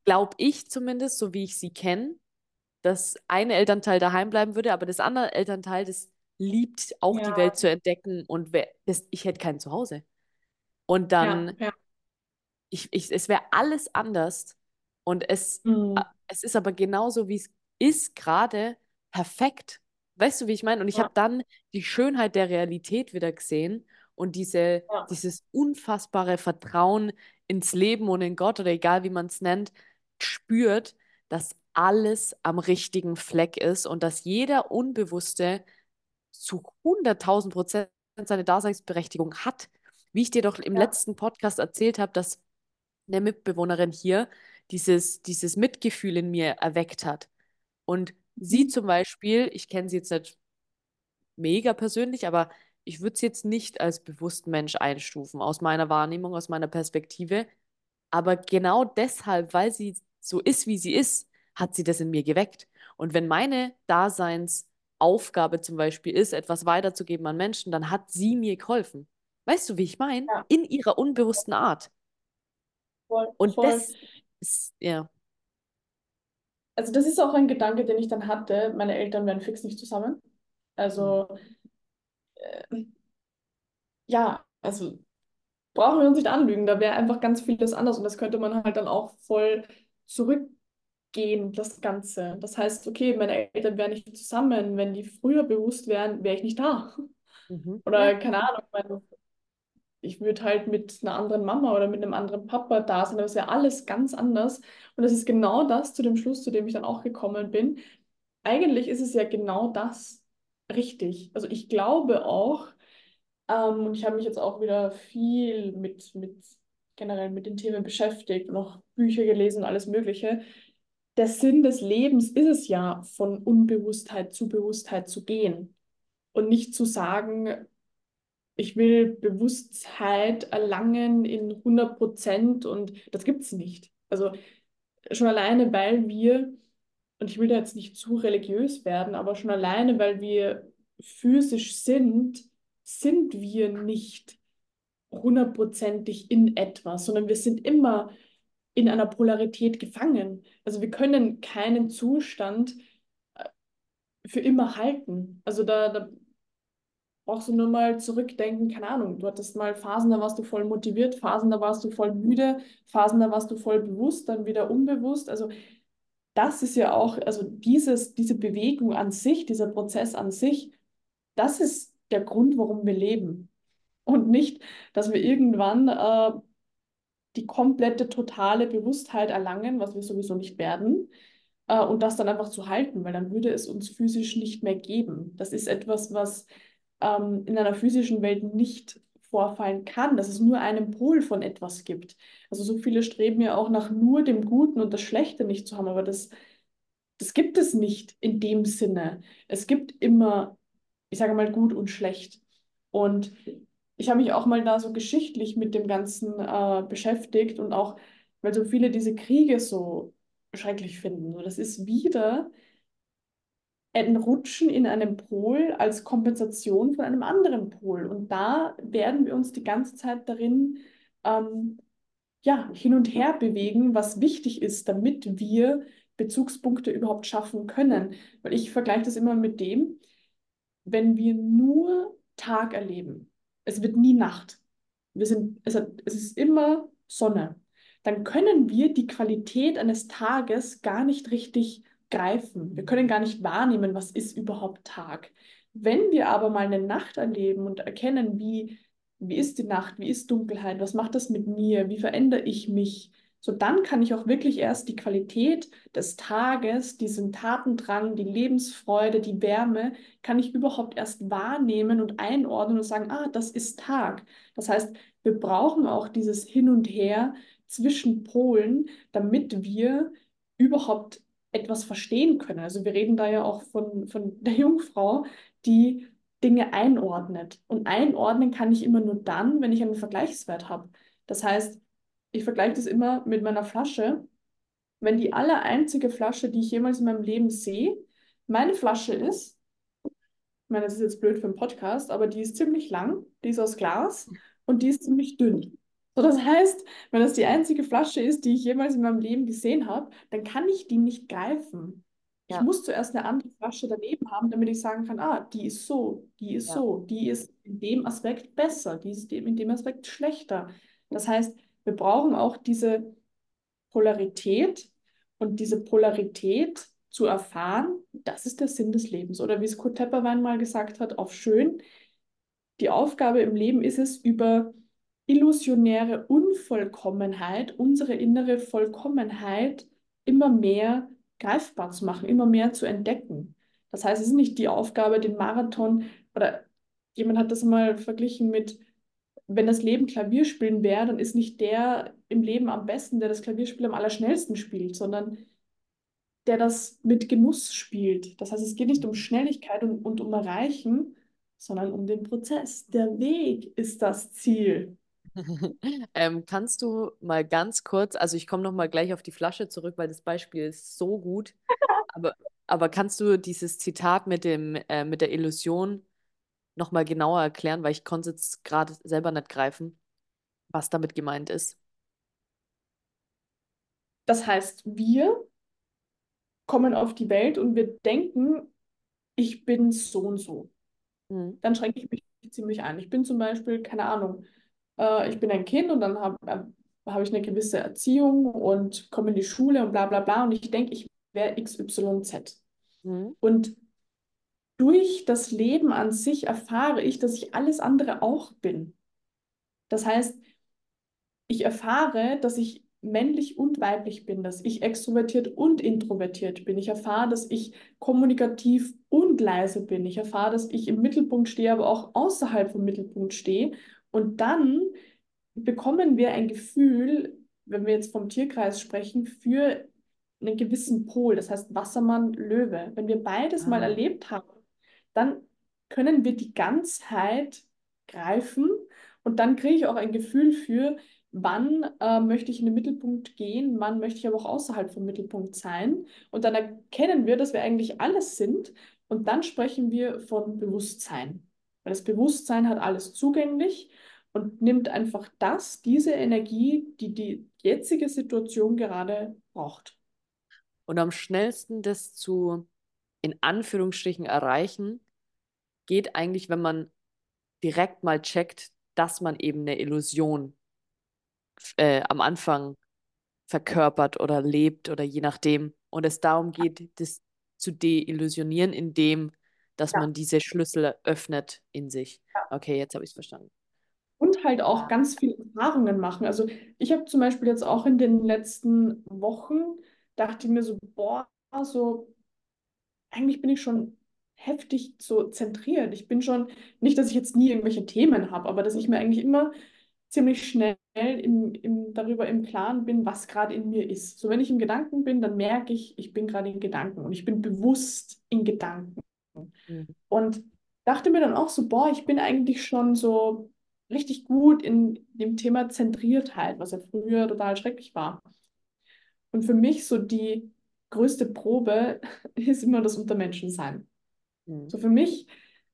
glaube ich zumindest, so wie ich sie kenne, dass ein Elternteil daheim bleiben würde, aber das andere Elternteil, das liebt auch die Ja, Welt zu entdecken und wär, das, ich hätte kein Zuhause. Und ja, dann, ja. ich, ich, es wäre alles anders und es, Mhm. es ist aber genauso, wie es ist, gerade perfekt. Weißt du, wie ich meine? Und ich habe Ja, dann die Schönheit der Realität wieder gesehen und diese, ja, dieses unfassbare Vertrauen ins Leben und in Gott oder egal wie man es nennt, spürt, dass alles am richtigen Fleck ist und dass jeder Unbewusste zu hunderttausend Prozent seine Daseinsberechtigung hat. Wie ich dir doch im ja. letzten Podcast erzählt habe, dass eine Mitbewohnerin hier dieses, dieses Mitgefühl in mir erweckt hat. Und sie Mhm. zum Beispiel, ich kenne sie jetzt nicht mega persönlich, aber ich würde sie jetzt nicht als bewussten Mensch einstufen, aus meiner Wahrnehmung, aus meiner Perspektive. Aber genau deshalb, weil sie so ist, wie sie ist, hat sie das in mir geweckt. Und wenn meine Daseinsaufgabe zum Beispiel ist, etwas weiterzugeben an Menschen, dann hat sie mir geholfen. Weißt du, wie ich meine? Ja, In ihrer unbewussten Art. voll, Und voll. das ist, ja. Also das ist auch ein Gedanke, den ich dann hatte. Meine Eltern wären fix nicht zusammen. Mhm. Also äh, ja, also brauchen wir uns nicht anlügen. Da wäre einfach ganz vieles anders und das könnte man halt dann auch voll zurückgehen, das Ganze. Das heißt, okay, meine Eltern wären nicht zusammen. Wenn die früher bewusst wären, wäre ich nicht da. Mhm. Ja, Oder keine Ahnung, meine ich würde halt mit einer anderen Mama oder mit einem anderen Papa da sein, aber es wäre alles ganz anders. Und das ist genau das zu dem Schluss, zu dem ich dann auch gekommen bin. Eigentlich ist es ja genau das richtig. Also ich glaube auch, ähm, und ich habe mich jetzt auch wieder viel mit, mit generell mit den Themen beschäftigt und auch Bücher gelesen und alles Mögliche. Der Sinn des Lebens ist es ja, von Unbewusstheit zu Bewusstheit zu gehen und nicht zu sagen, ich will Bewusstheit erlangen in hundert Prozent und das gibt es nicht. Also schon alleine, weil wir, und ich will da jetzt nicht zu religiös werden, aber schon alleine, weil wir physisch sind, sind wir nicht hundertprozentig in etwas, sondern wir sind immer in einer Polarität gefangen. Also wir können keinen Zustand für immer halten. Also da, da brauchst du nur mal zurückdenken, keine Ahnung, du hattest mal Phasen, da warst du voll motiviert, Phasen, da warst du voll müde, Phasen, da warst du voll bewusst, dann wieder unbewusst. Also das ist ja auch, also dieses, diese Bewegung an sich, dieser Prozess an sich, das ist der Grund, warum wir leben. Und nicht, dass wir irgendwann äh, die komplette, totale Bewusstheit erlangen, was wir sowieso nicht werden, äh, und das dann einfach zu halten, weil dann würde es uns physisch nicht mehr geben. Das ist etwas, was ähm, in einer physischen Welt nicht vorfallen kann, dass es nur einen Pol von etwas gibt. Also so viele streben ja auch nach nur dem Guten und das Schlechte nicht zu haben, aber das, das gibt es nicht in dem Sinne. Es gibt immer, ich sage mal, gut und schlecht. Und ich habe mich auch mal da so geschichtlich mit dem Ganzen äh, beschäftigt und auch, weil so viele diese Kriege so schrecklich finden. So, das ist wieder ein Rutschen in einem Pol als Kompensation von einem anderen Pol. Und da werden wir uns die ganze Zeit darin ähm, ja, hin und her bewegen, was wichtig ist, damit wir Bezugspunkte überhaupt schaffen können. Weil ich vergleiche das immer mit dem, wenn wir nur Tag erleben, es wird nie Nacht, wir sind, es hat, es ist immer Sonne, dann können wir die Qualität eines Tages gar nicht richtig greifen. Wir können gar nicht wahrnehmen, was ist überhaupt Tag. Wenn wir aber mal eine Nacht erleben und erkennen, wie, wie ist die Nacht, wie ist Dunkelheit, was macht das mit mir, wie verändere ich mich, so dann kann ich auch wirklich erst die Qualität des Tages, diesen Tatendrang, die Lebensfreude, die Wärme, kann ich überhaupt erst wahrnehmen und einordnen und sagen, ah, das ist Tag. Das heißt, wir brauchen auch dieses Hin und Her zwischen Polen, damit wir überhaupt etwas verstehen können. Also wir reden da ja auch von, von der Jungfrau, die Dinge einordnet. Und einordnen kann ich immer nur dann, wenn ich einen Vergleichswert habe. Das heißt, ich vergleiche das immer mit meiner Flasche. Wenn die allereinzige Flasche, die ich jemals in meinem Leben sehe, meine Flasche ist, ich meine, das ist jetzt blöd für einen Podcast, aber die ist ziemlich lang, die ist aus Glas und die ist ziemlich dünn. So, das heißt, wenn das die einzige Flasche ist, die ich jemals in meinem Leben gesehen habe, dann kann ich die nicht greifen. Ich Ja, muss zuerst eine andere Flasche daneben haben, damit ich sagen kann, ah, die ist so, die ist ja. so, die ist in dem Aspekt besser, die ist in dem Aspekt schlechter. Das heißt, wir brauchen auch diese Polarität und diese Polarität zu erfahren, das ist der Sinn des Lebens. Oder wie es Kurt Tepperwein mal gesagt hat, auf schön, die Aufgabe im Leben ist es, über illusionäre Unvollkommenheit, unsere innere Vollkommenheit immer mehr greifbar zu machen, immer mehr zu entdecken. Das heißt, es ist nicht die Aufgabe, den Marathon, oder jemand hat das mal verglichen mit, wenn das Leben Klavierspielen wäre, dann ist nicht der im Leben am besten, der das Klavierspiel am allerschnellsten spielt, sondern der das mit Genuss spielt. Das heißt, es geht nicht um Schnelligkeit und, und um Erreichen, sondern um den Prozess. Der Weg ist das Ziel. Ähm, kannst du mal ganz kurz, also ich komme noch mal gleich auf die Flasche zurück, weil das Beispiel ist so gut, aber, aber kannst du dieses Zitat mit dem, äh, mit der Illusion noch mal genauer erklären, weil ich konnte es jetzt gerade selber nicht greifen, was damit gemeint ist? Das heißt, wir kommen auf die Welt und wir denken, ich bin so und so. Mhm. Dann schränke ich mich ziemlich ein. Ich bin zum Beispiel, keine Ahnung, äh, ich bin ein Kind und dann habe äh, hab ich eine gewisse Erziehung und komme in die Schule und bla bla bla und ich denke, ich wäre X Y Z. Mhm. Und durch das Leben an sich erfahre ich, dass ich alles andere auch bin. Das heißt, ich erfahre, dass ich männlich und weiblich bin, dass ich extrovertiert und introvertiert bin. Ich erfahre, dass ich kommunikativ und leise bin. Ich erfahre, dass ich im Mittelpunkt stehe, aber auch außerhalb vom Mittelpunkt stehe. Und dann bekommen wir ein Gefühl, wenn wir jetzt vom Tierkreis sprechen, für einen gewissen Pol, das heißt Wassermann, Löwe. Wenn wir beides mal Ah. erlebt haben, dann können wir die Ganzheit greifen und dann kriege ich auch ein Gefühl für, wann äh, möchte ich in den Mittelpunkt gehen, wann möchte ich aber auch außerhalb vom Mittelpunkt sein. Und dann erkennen wir, dass wir eigentlich alles sind und dann sprechen wir von Bewusstsein. Weil das Bewusstsein hat alles zugänglich und nimmt einfach das, diese Energie, die die jetzige Situation gerade braucht. Und am schnellsten das zu, in Anführungsstrichen, erreichen, geht eigentlich, wenn man direkt mal checkt, dass man eben eine Illusion äh, am Anfang verkörpert oder lebt oder je nachdem. Und es darum geht, das zu deillusionieren, indem, dass Ja. man diese Schlüssel öffnet in sich. Okay, jetzt habe ich es verstanden. Und halt auch Ja. ganz viele Erfahrungen machen. Also ich habe zum Beispiel jetzt auch in den letzten Wochen, dachte ich mir so, boah, so eigentlich bin ich schon heftig so zentriert. Ich bin schon, nicht, dass ich jetzt nie irgendwelche Themen habe, aber dass ich mir eigentlich immer ziemlich schnell im, im, darüber im Klaren bin, was gerade in mir ist. So, wenn ich im Gedanken bin, dann merke ich, ich bin gerade in Gedanken und ich bin bewusst in Gedanken. Mhm. Und dachte mir dann auch so, boah, ich bin eigentlich schon so richtig gut in dem Thema Zentriertheit, was ja früher total schrecklich war. Und für mich so die größte Probe ist immer das Untermenschensein. Mhm. So für mich,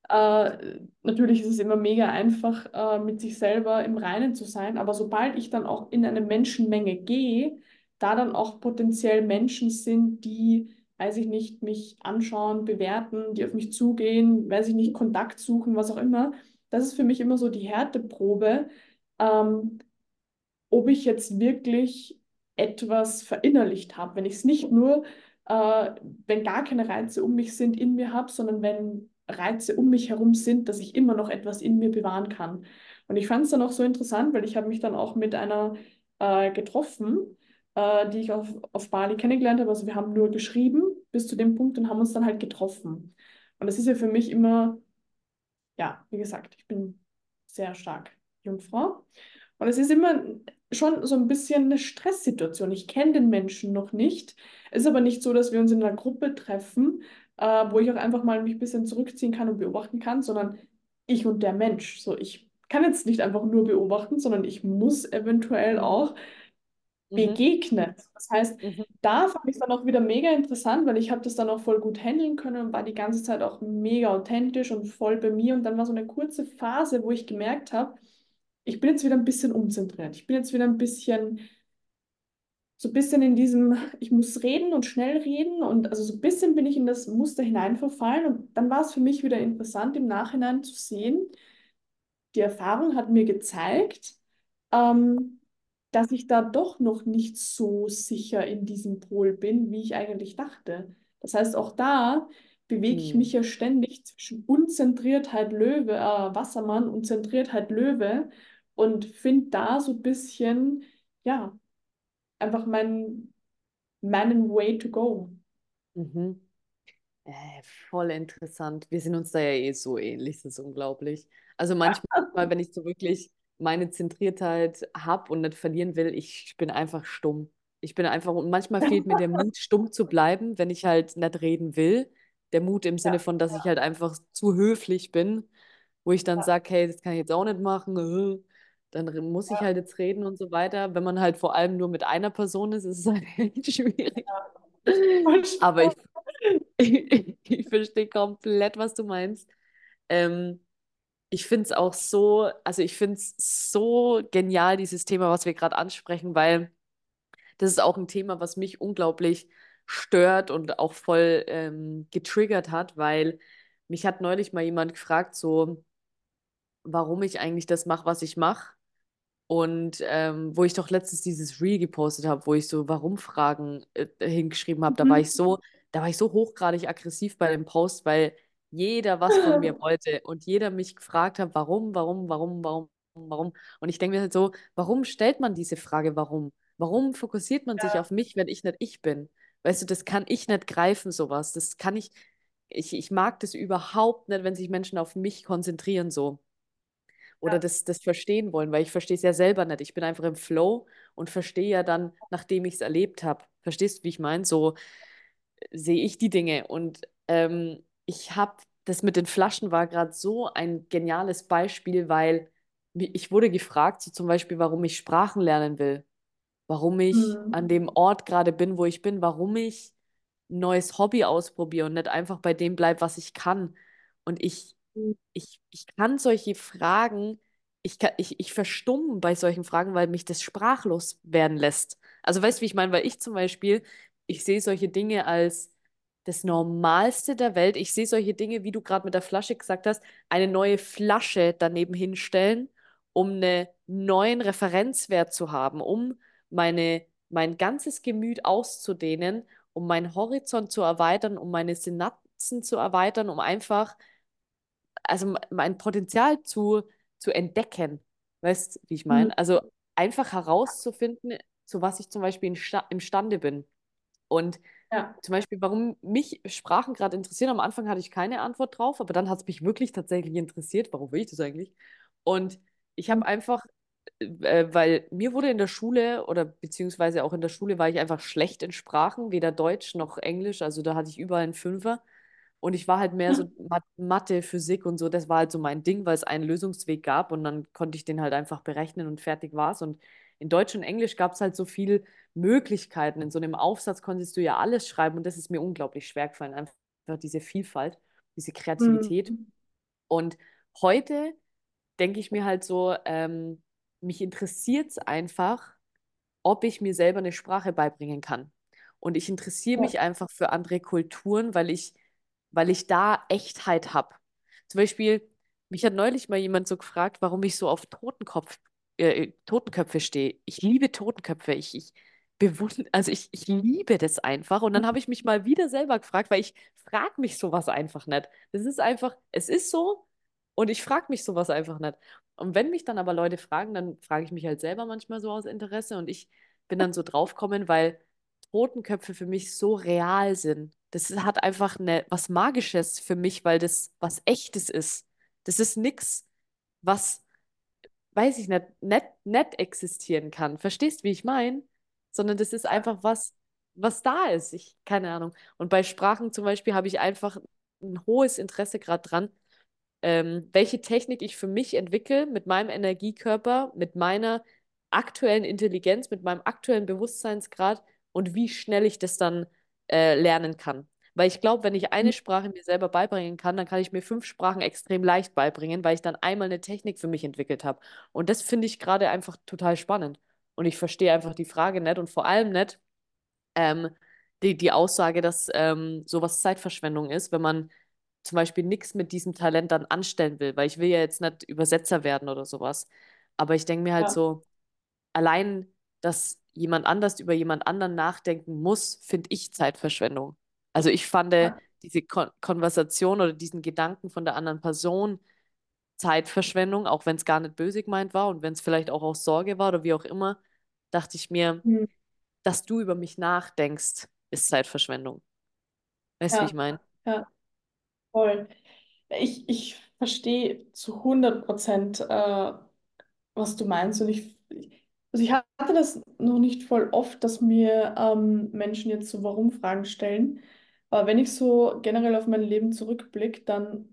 äh, natürlich ist es immer mega einfach, äh, mit sich selber im Reinen zu sein, aber sobald ich dann auch in eine Menschenmenge gehe, da dann auch potenziell Menschen sind, die, weiß ich nicht, mich anschauen, bewerten, die auf mich zugehen, weiß ich nicht, Kontakt suchen, was auch immer, das ist für mich immer so die Härteprobe, ähm, ob ich jetzt wirklich etwas verinnerlicht habe, wenn ich es nicht nur, äh, wenn gar keine Reize um mich sind, in mir habe, sondern wenn Reize um mich herum sind, dass ich immer noch etwas in mir bewahren kann. Und ich fand es dann auch so interessant, weil ich habe mich dann auch mit einer äh, getroffen, äh, die ich auf, auf Bali kennengelernt habe. Also wir haben nur geschrieben bis zu dem Punkt und haben uns dann halt getroffen. Und das ist ja für mich immer, ja, wie gesagt, ich bin sehr stark Jungfrau. Und es ist immer schon so ein bisschen eine Stresssituation. Ich kenne den Menschen noch nicht. Es ist aber nicht so, dass wir uns in einer Gruppe treffen, äh, wo ich auch einfach mal mich ein bisschen zurückziehen kann und beobachten kann, sondern ich und der Mensch. So, ich kann jetzt nicht einfach nur beobachten, sondern ich muss eventuell Mhm. auch Mhm. begegnen. Das heißt, Mhm. da fand ich es dann auch wieder mega interessant, weil ich habe das dann auch voll gut handeln können und war die ganze Zeit auch mega authentisch und voll bei mir. Und dann war so eine kurze Phase, wo ich gemerkt habe, ich bin jetzt wieder ein bisschen unzentriert. Ich bin jetzt wieder ein bisschen, so ein bisschen in diesem, ich muss reden und schnell reden und also so ein bisschen bin ich in das Muster hineinverfallen und dann war es für mich wieder interessant im Nachhinein zu sehen, die Erfahrung hat mir gezeigt, ähm, dass ich da doch noch nicht so sicher in diesem Pol bin, wie ich eigentlich dachte. Das heißt, auch da bewege ich Hm. mich ja ständig zwischen Unzentriertheit Löwe, äh, Wassermann und Zentriertheit Löwe und finde da so ein bisschen, ja, einfach mein, meinen Way to go. Mhm. Äh, voll interessant. Wir sind uns da ja eh so ähnlich, das ist unglaublich. Also manchmal, wenn ich so wirklich meine Zentriertheit habe und nicht verlieren will, ich bin einfach stumm. Ich bin einfach, und manchmal fehlt mir der Mut, stumm zu bleiben, wenn ich halt nicht reden will. Der Mut im Sinne Ja, von, dass ich halt einfach zu höflich bin, wo ich dann ja, sage, hey, das kann ich jetzt auch nicht machen. äh, Dann re- muss ich ja, halt jetzt reden und so weiter. Wenn man halt vor allem nur mit einer Person ist, ist es halt echt schwierig. ja. Voll Aber ich spannend. ich, ich verstehe komplett, was du meinst. Ähm, ich finde es auch so, also ich finde es so genial, dieses Thema, was wir gerade ansprechen, weil das ist auch ein Thema, was mich unglaublich stört und auch voll ähm, getriggert hat, weil mich hat neulich mal jemand gefragt, so, warum ich eigentlich das mache, was ich mache. Und ähm, wo ich doch letztens dieses Reel gepostet habe, wo ich so Warum-Fragen äh, hingeschrieben habe, da war ich Mhm. so, da war ich so hochgradig aggressiv bei dem Post, weil jeder was von mir wollte und jeder mich gefragt hat, warum, warum, warum, warum, warum. Und ich denke mir halt so, warum stellt man diese Frage, warum? Warum fokussiert man sich auf Ja, mich, wenn ich nicht ich bin? Weißt du, das kann ich nicht greifen, sowas. Das kann ich, ich, ich mag das überhaupt nicht, wenn sich Menschen auf mich konzentrieren, so oder ja. das, das verstehen wollen, weil ich verstehe es ja selber nicht. Ich bin einfach im Flow und verstehe ja dann, nachdem ich es erlebt habe. Verstehst du, wie ich meine? So sehe ich die Dinge. Und ähm, ich habe, das mit den Flaschen war gerade so ein geniales Beispiel, weil mi- ich wurde gefragt, so zum Beispiel, warum ich Sprachen lernen will, warum ich Mhm. an dem Ort gerade bin, wo ich bin, warum ich ein neues Hobby ausprobiere und nicht einfach bei dem bleibe, was ich kann. Und ich, ich, ich kann solche Fragen, ich, kann, ich, ich verstumme bei solchen Fragen, weil mich das sprachlos werden lässt. Also weißt du, wie ich meine? Weil ich zum Beispiel, ich sehe solche Dinge als das Normalste der Welt. Ich sehe solche Dinge, wie du gerade mit der Flasche gesagt hast, eine neue Flasche daneben hinstellen, um einen neuen Referenzwert zu haben, um meine, mein ganzes Gemüt auszudehnen, um meinen Horizont zu erweitern, um meine Synapsen zu erweitern, um einfach, also m- mein Potenzial zu, zu entdecken. Weißt du, wie ich Mhm. meine? Also einfach herauszufinden, zu was ich zum Beispiel insta imstande bin. Und Ja. zum Beispiel, warum mich Sprachen gerade interessieren. Am Anfang hatte ich keine Antwort drauf, aber dann hat es mich wirklich tatsächlich interessiert. Warum will ich das eigentlich? Und ich habe einfach, äh, weil mir wurde in der Schule oder beziehungsweise auch in der Schule war ich einfach schlecht in Sprachen, weder Deutsch noch Englisch. Also da hatte ich überall einen Fünfer. Und ich war halt mehr so Mat- Mathe, Physik und so. Das war halt so mein Ding, weil es einen Lösungsweg gab und dann konnte ich den halt einfach berechnen und fertig war's. Und in Deutsch und Englisch gab es halt so viele Möglichkeiten. In so einem Aufsatz konntest du ja alles schreiben und das ist mir unglaublich schwer gefallen. Einfach diese Vielfalt, diese Kreativität. Mhm. Und heute denke ich mir halt so, ähm, mich interessiert es einfach, ob ich mir selber eine Sprache beibringen kann. Und ich interessiere Ja. mich einfach für andere Kulturen, weil ich, weil ich da Echtheit habe. Zum Beispiel, mich hat neulich mal jemand so gefragt, warum ich so auf Totenkopf, äh, Totenköpfe stehe. Ich liebe Totenköpfe. Ich, ich bewundere, also ich, ich liebe das einfach. Und dann habe ich mich mal wieder selber gefragt, weil ich frage mich sowas einfach nicht. Das ist einfach, es ist so und ich frage mich sowas einfach nicht. Und wenn mich dann aber Leute fragen, dann frage ich mich halt selber manchmal so aus Interesse und ich bin dann so draufgekommen, weil Totenköpfe für mich so real sind. Das hat einfach eine, was Magisches für mich, weil das was Echtes ist. Das ist nichts, was, weiß ich nicht, nicht, nicht existieren kann. Verstehst, wie ich meine? Sondern das ist einfach was, was da ist. Ich, keine Ahnung. Und bei Sprachen zum Beispiel habe ich einfach ein hohes Interesse gerade dran, ähm, welche Technik ich für mich entwickle mit meinem Energiekörper, mit meiner aktuellen Intelligenz, mit meinem aktuellen Bewusstseinsgrad und wie schnell ich das dann äh, lernen kann. Weil ich glaube, wenn ich eine Sprache mir selber beibringen kann, dann kann ich mir fünf Sprachen extrem leicht beibringen, weil ich dann einmal eine Technik für mich entwickelt habe. Und das finde ich gerade einfach total spannend. Und ich verstehe einfach die Frage nicht und vor allem nicht ähm, die, die Aussage, dass ähm, sowas Zeitverschwendung ist, wenn man zum Beispiel nichts mit diesem Talent dann anstellen will, weil ich will ja jetzt nicht Übersetzer werden oder sowas. Aber ich denke mir halt Ja. so, allein, dass jemand anders über jemand anderen nachdenken muss, finde ich Zeitverschwendung. Also ich fand äh, Ja. diese Kon Konversation oder diesen Gedanken von der anderen Person Zeitverschwendung, auch wenn es gar nicht böse gemeint war und wenn es vielleicht auch aus Sorge war oder wie auch immer, dachte ich mir, Hm. dass du über mich nachdenkst, ist Zeitverschwendung. Weißt du, wie ich Ja. meine? Ja. Voll. Ich, ich verstehe zu hundert Prozent, äh, was du meinst. Und ich, also ich hatte das noch nicht voll oft, dass mir ähm, Menschen jetzt so Warum-Fragen stellen. Aber wenn ich so generell auf mein Leben zurückblicke, dann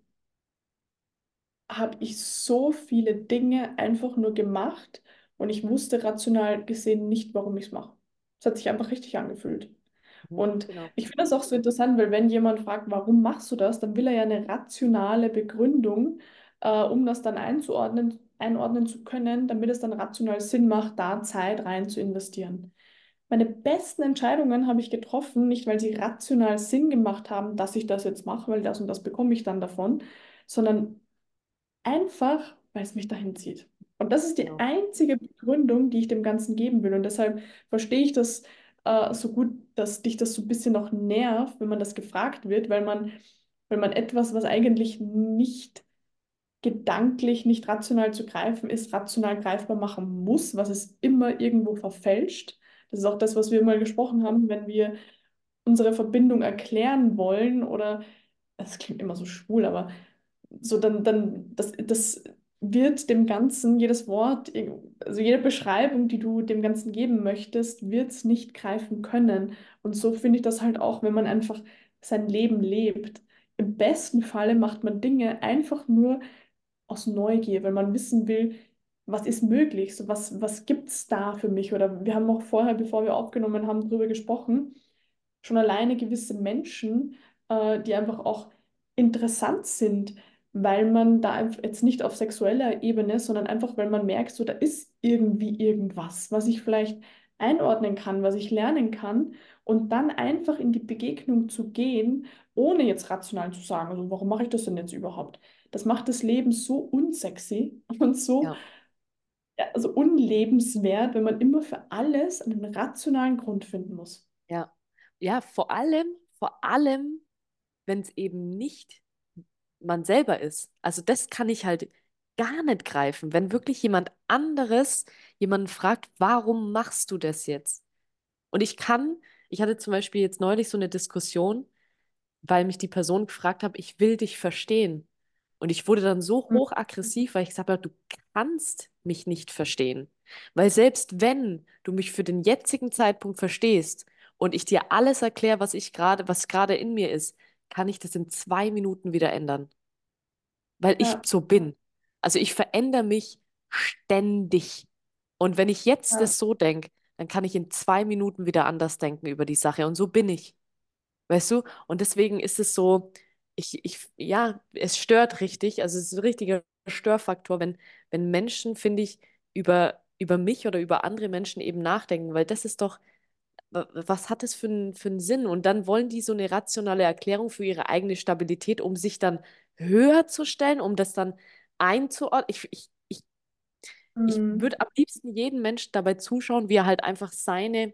habe ich so viele Dinge einfach nur gemacht und ich wusste rational gesehen nicht, warum ich es mache. Es hat sich einfach richtig angefühlt. Mhm. Und Genau. ich finde das auch so interessant, weil wenn jemand fragt, warum machst du das, dann will er ja eine rationale Begründung, äh, um das dann einzuordnen, einordnen zu können, damit es dann rational Sinn macht, da Zeit rein zu investieren. Meine besten Entscheidungen habe ich getroffen, nicht weil sie rational Sinn gemacht haben, dass ich das jetzt mache, weil das und das bekomme ich dann davon, sondern einfach, weil es mich dahin zieht. Und das ist die Genau. einzige Begründung, die ich dem Ganzen geben will. Und deshalb verstehe ich das äh, so gut, dass dich das so ein bisschen noch nervt, wenn man das gefragt wird, weil man, weil man etwas, was eigentlich nicht gedanklich, nicht rational zu greifen ist, rational greifbar machen muss, was es immer irgendwo verfälscht. Das ist auch das, was wir mal gesprochen haben, wenn wir unsere Verbindung erklären wollen oder, das klingt immer so schwul, aber so dann, dann das, das wird dem Ganzen, jedes Wort, also jede Beschreibung, die du dem Ganzen geben möchtest, wird es nicht greifen können. Und so finde ich das halt auch, wenn man einfach sein Leben lebt. Im besten Falle macht man Dinge einfach nur aus Neugier, weil man wissen will, was ist möglich, so was, was gibt es da für mich? Oder wir haben auch vorher, bevor wir aufgenommen haben, darüber gesprochen, schon alleine gewisse Menschen, äh, die einfach auch interessant sind, weil man da einfach jetzt nicht auf sexueller Ebene, sondern einfach, weil man merkt, so da ist irgendwie irgendwas, was ich vielleicht einordnen kann, was ich lernen kann und dann einfach in die Begegnung zu gehen, ohne jetzt rational zu sagen, also warum mache ich das denn jetzt überhaupt? Das macht das Leben so unsexy und so, Ja, ja, also unlebenswert, wenn man immer für alles einen rationalen Grund finden muss. ja. Ja, vor allem, vor allem, wenn es eben nicht man selber ist. Also das kann ich halt gar nicht greifen. Wenn wirklich jemand anderes jemanden fragt, warum machst du das jetzt? Und ich kann, ich hatte zum Beispiel jetzt neulich so eine Diskussion, weil mich die Person gefragt hat, ich will dich verstehen. Und ich wurde dann so Mhm. hochaggressiv, weil ich gesagt habe, du kannst mich nicht verstehen. Weil selbst wenn du mich für den jetzigen Zeitpunkt verstehst und ich dir alles erkläre, was ich gerade, was gerade in mir ist, kann ich das in zwei Minuten wieder ändern, weil ich Ja, so bin. Also ich verändere mich ständig. Und wenn ich jetzt ja. das so denke, dann kann ich in zwei Minuten wieder anders denken über die Sache. Und so bin ich. Weißt du? Und deswegen ist es so, ich, ich, ja, es stört richtig. Also es ist ein richtiger Störfaktor, wenn, wenn Menschen, finde ich, über, über mich oder über andere Menschen eben nachdenken, weil das ist doch, wa- was hat das für einen für einen Sinn? Und dann wollen die so eine rationale Erklärung für ihre eigene Stabilität, um sich dann höher zu stellen, um das dann einzuordnen. Ich, ich, ich, ich Mhm. würde am liebsten jeden Menschen dabei zuschauen, wie er halt einfach seine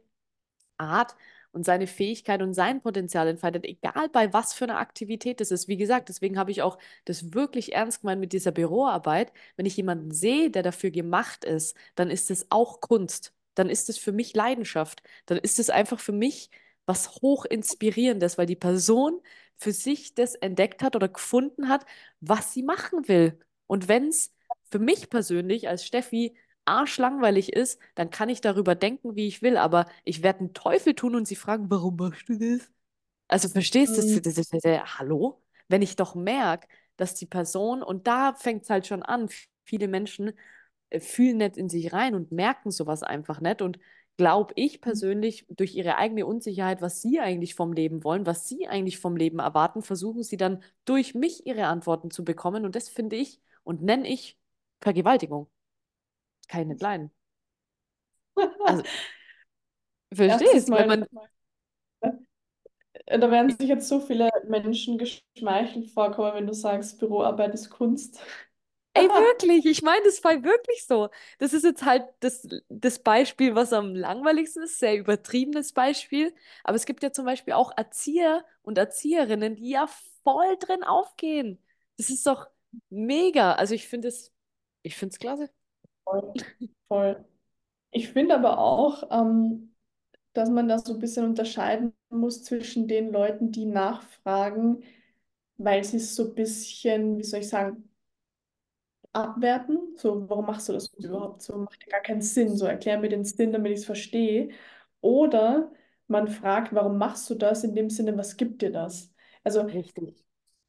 Art und seine Fähigkeit und sein Potenzial entfaltet, egal bei was für einer Aktivität es ist. Wie gesagt, deswegen habe ich auch das wirklich ernst gemeint mit dieser Büroarbeit. Wenn ich jemanden sehe, der dafür gemacht ist, dann ist es auch Kunst. Dann ist es für mich Leidenschaft. Dann ist es einfach für mich was hoch inspirierendes, weil die Person für sich das entdeckt hat oder gefunden hat, was sie machen will. Und wenn es für mich persönlich als Steffi arschlangweilig ist, dann kann ich darüber denken, wie ich will, aber ich werde einen Teufel tun und sie fragen, warum machst du das? Also verstehst du, das, Mhm. das, das, das, das, hallo? Wenn ich doch merke, dass die Person, und da fängt es halt schon an, viele Menschen äh, fühlen nicht in sich rein und merken sowas einfach nicht und glaube ich persönlich, durch ihre eigene Unsicherheit, was sie eigentlich vom Leben wollen, was sie eigentlich vom Leben erwarten, versuchen sie dann durch mich ihre Antworten zu bekommen. Und das finde ich und nenne ich Vergewaltigung. Kann ich nicht leiden. Also, Erstes verstehst, wenn Mal. man, Äh, Da werden sich jetzt so viele Menschen geschmeichelt vorkommen, wenn du sagst, Büroarbeit ist Kunst. ey, wirklich, ich meine, das war wirklich so. Das ist jetzt halt das, das Beispiel, was am langweiligsten ist, sehr übertriebenes Beispiel. Aber es gibt ja zum Beispiel auch Erzieher und Erzieherinnen, die ja voll drin aufgehen. Das ist doch mega. Also ich finde es, ich finde es klasse. Voll. Voll. Ich finde aber auch, ähm, dass man da so ein bisschen unterscheiden muss zwischen den Leuten, die nachfragen, weil sie es so ein bisschen, wie soll ich sagen, abwerten. So, warum machst du das Mhm. überhaupt so? Macht ja gar keinen Sinn. So, erklär mir den Sinn, damit ich es verstehe. Oder man fragt, warum machst du das? In dem Sinne, was gibt dir das? Also, Richtig.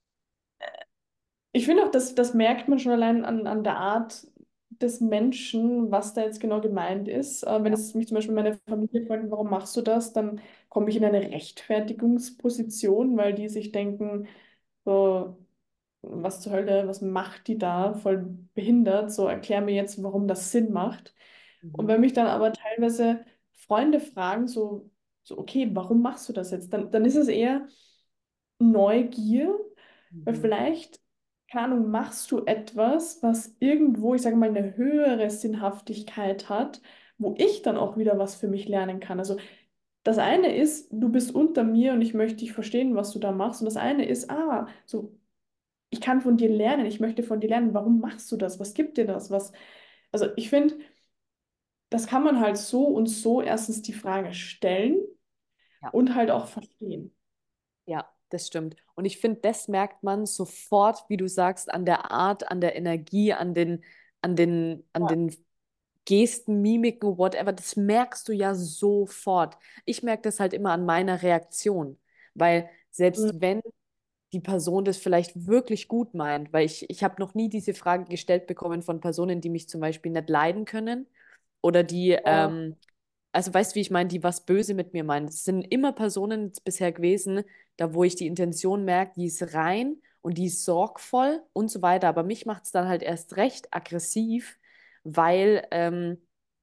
ich finde auch, dass das merkt man schon allein an, an der Art des Menschen, was da jetzt genau gemeint ist. Äh, wenn Ja. es mich zum Beispiel meine Familie fragt, warum machst du das, dann komme ich in eine Rechtfertigungsposition, weil die sich denken, so, was zur Hölle, was macht die da? Voll behindert. So, erklär mir jetzt, warum das Sinn macht. Und Mhm. wenn mich dann aber teilweise Freunde fragen, so, so okay, warum machst du das jetzt? Dann, dann ist es eher Neugier, weil Mhm. vielleicht, keine Ahnung, machst du etwas, was irgendwo, ich sage mal, eine höhere Sinnhaftigkeit hat, wo ich dann auch wieder was für mich lernen kann. Also das eine ist, du bist unter mir und ich möchte dich verstehen, was du da machst. Und das eine ist, ah, so, ich kann von dir lernen, ich möchte von dir lernen, warum machst du das? Was gibt dir das? Was, also ich finde, das kann man halt so und so erstens die Frage stellen Ja. und halt auch verstehen. Ja, das stimmt. Und ich finde, das merkt man sofort, wie du sagst, an der Art, an der Energie, an den, an den, an Ja. den Gesten, Mimiken, whatever. Das merkst du ja sofort. Ich merke das halt immer an meiner Reaktion, weil Mhm. selbst wenn die Person das vielleicht wirklich gut meint, weil ich, ich habe noch nie diese Frage gestellt bekommen von Personen, die mich zum Beispiel nicht leiden können oder die, Ja. ähm, also weißt du, wie ich meine, die was böse mit mir meinen. Es sind immer Personen bisher gewesen, da wo ich die Intention merke, die ist rein und die ist sorgvoll und so weiter. Aber mich macht es dann halt erst recht aggressiv, weil, ähm,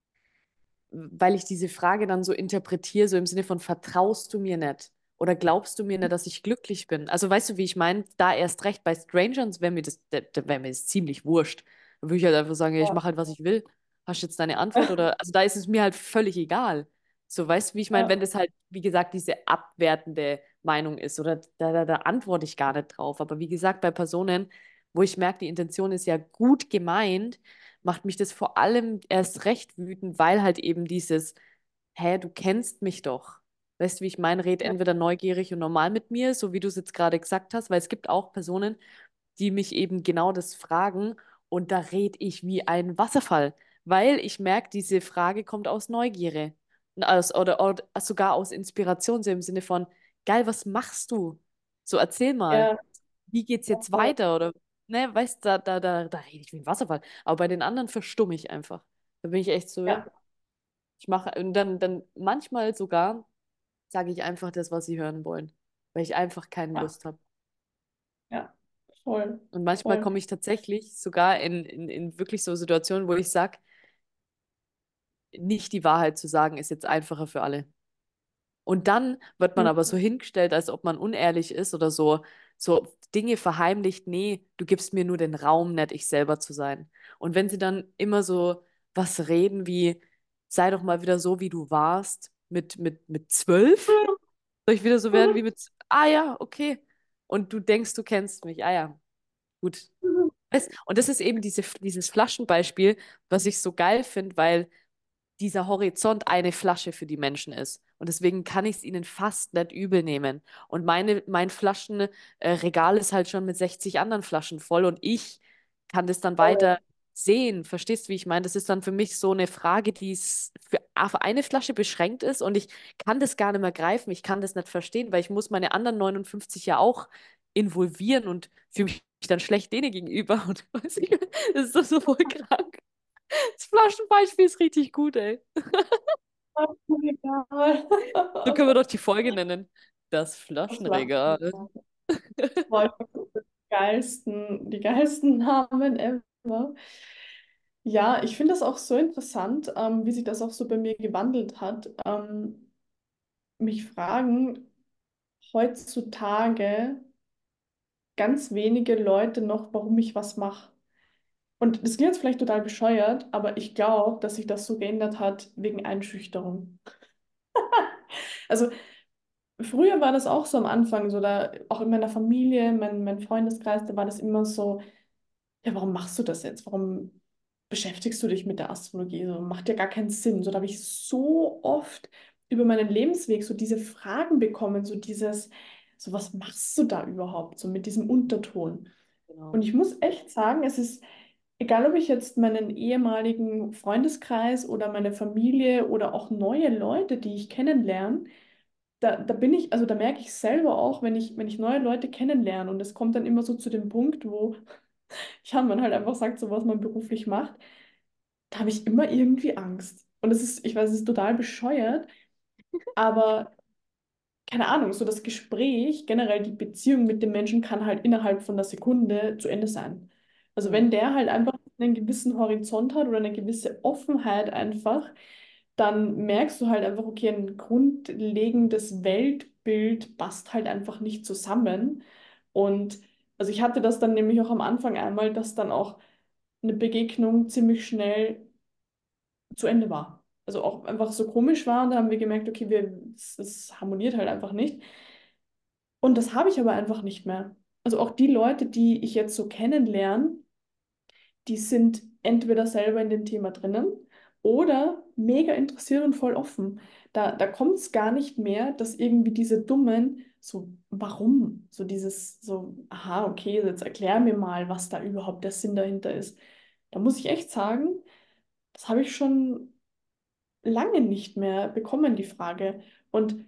weil ich diese Frage dann so interpretiere, so im Sinne von, vertraust du mir nicht? Oder glaubst du mir nicht, dass ich glücklich bin? Also weißt du, wie ich meine? Da erst recht bei Strangers wäre mir das, da, da wäre mir das ziemlich wurscht. Da würde ich halt einfach sagen, ja, ich Ja. mache halt, was ich will. Hast du jetzt deine Antwort? Oder, also da ist es mir halt völlig egal. So, weißt du, wie ich meine? Wenn Ja. das halt, wie gesagt, diese abwertende Meinung ist, oder da, da, da antworte ich gar nicht drauf. Aber wie gesagt, bei Personen, wo ich merke, die Intention ist ja gut gemeint, macht mich das vor allem erst recht wütend, weil halt eben dieses, hä, du kennst mich doch. Weißt du, wie ich meine? Red Ja. entweder neugierig und normal mit mir, so wie du es jetzt gerade gesagt hast, weil es gibt auch Personen, die mich eben genau das fragen und da red ich wie ein Wasserfall, weil ich merke, diese Frage kommt aus Neugierde und aus, oder, oder sogar aus Inspiration, so im Sinne von, geil, was machst du? So erzähl mal, Ja. wie geht's Ja, jetzt voll. weiter? Oder, ne, weißt du, da, da, da, da rede ich wie ein Wasserfall. Aber bei den anderen verstumme ich einfach. Da bin ich echt so, ja. Ja. Ich mache, und dann, dann manchmal sogar sage ich einfach das, was sie hören wollen, weil ich einfach keine Ja. Lust habe. Ja. Voll. Und manchmal Voll. komme ich tatsächlich sogar in, in, in wirklich so Situationen, wo ich sage, nicht die Wahrheit zu sagen, ist jetzt einfacher für alle. Und dann wird man aber Mhm. so hingestellt, als ob man unehrlich ist oder so, so Dinge verheimlicht, nee, du gibst mir nur den Raum, nicht ich selber zu sein. Und wenn sie dann immer so was reden wie, sei doch mal wieder so, wie du warst, mit, mit, mit zwölf, soll ich wieder so werden wie mit, ah ja, okay. Und du denkst, du kennst mich, ah ja, gut. Weißt? Und das ist eben diese, dieses Flaschenbeispiel, was ich so geil finde, weil dieser Horizont eine Flasche für die Menschen ist. Und deswegen kann ich es ihnen fast nicht übel nehmen. Und meine, mein Flaschenregal ist halt schon mit sechzig anderen Flaschen voll und ich kann das dann Voll. weiter sehen. Verstehst du, wie ich meine? Das ist dann für mich so eine Frage, die es für, auf eine Flasche beschränkt ist und ich kann das gar nicht mehr greifen. Ich kann das nicht verstehen, weil ich muss meine anderen neunundfünfzig ja auch involvieren und fühle mich dann schlecht denen gegenüber. Und weiß ich, das ist doch so voll krank. Das Flaschenbeispiel ist richtig gut, ey. Egal. So können wir doch die Folge nennen. Das Das lachen. Flaschenregal. Boah, ich hab so die geilsten, die geilsten Namen ever. Ja, ich finde das auch so interessant, ähm, wie sich das auch so bei mir gewandelt hat. Ähm, mich fragen heutzutage ganz wenige Leute noch, warum ich was mache. Und das klingt jetzt vielleicht total bescheuert, aber ich glaube, dass sich das so geändert hat wegen Einschüchterung. Also früher war das auch so am Anfang, so da auch in meiner Familie, mein, mein Freundeskreis, da war das immer so, ja, warum machst du das jetzt? Warum beschäftigst du dich mit der Astrologie? So, macht ja gar keinen Sinn. So, da habe ich so oft über meinen Lebensweg so diese Fragen bekommen, so dieses, so was machst du da überhaupt? So mit diesem Unterton. Und Genau. ich muss echt sagen, es ist, egal ob ich jetzt meinen ehemaligen Freundeskreis oder meine Familie oder auch neue Leute, die ich kennenlerne, da, da bin ich, also da merke ich selber auch, wenn ich, wenn ich neue Leute kennenlerne und es kommt dann immer so zu dem Punkt, wo ja, man halt einfach sagt, so was man beruflich macht, da habe ich immer irgendwie Angst. Und es ist, ich weiß, es ist total bescheuert, aber keine Ahnung, so das Gespräch, generell die Beziehung mit dem Menschen kann halt innerhalb von einer Sekunde zu Ende sein. Also Hm, wenn der halt einfach einen gewissen Horizont hat oder eine gewisse Offenheit einfach, dann merkst du halt einfach, okay, ein grundlegendes Weltbild passt halt einfach nicht zusammen. Und also ich hatte das dann nämlich auch am Anfang einmal, dass dann auch eine Begegnung ziemlich schnell zu Ende war. Also auch einfach so komisch war und da haben wir gemerkt, okay, wir, es, es harmoniert halt einfach nicht. Und das habe ich aber einfach nicht mehr. Also auch die Leute, die ich jetzt so kennenlerne, die sind entweder selber in dem Thema drinnen oder mega interessiert und voll offen. Da, da kommt es gar nicht mehr, dass irgendwie diese dummen, so, warum? So dieses, so, aha, okay, jetzt erklär mir mal, was da überhaupt der Sinn dahinter ist. Da muss ich echt sagen, das habe ich schon lange nicht mehr bekommen, die Frage. Und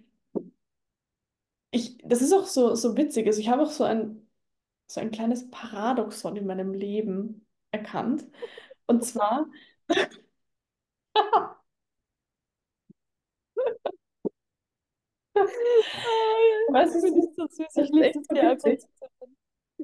ich, das ist auch so, so witzig. Also ich habe auch so ein, so ein kleines Paradoxon in meinem Leben erkannt. Und zwar, Ah, was du ist, bist so süß. das Ich ist liebe echt das, so dir einfach witzig. zu sagen.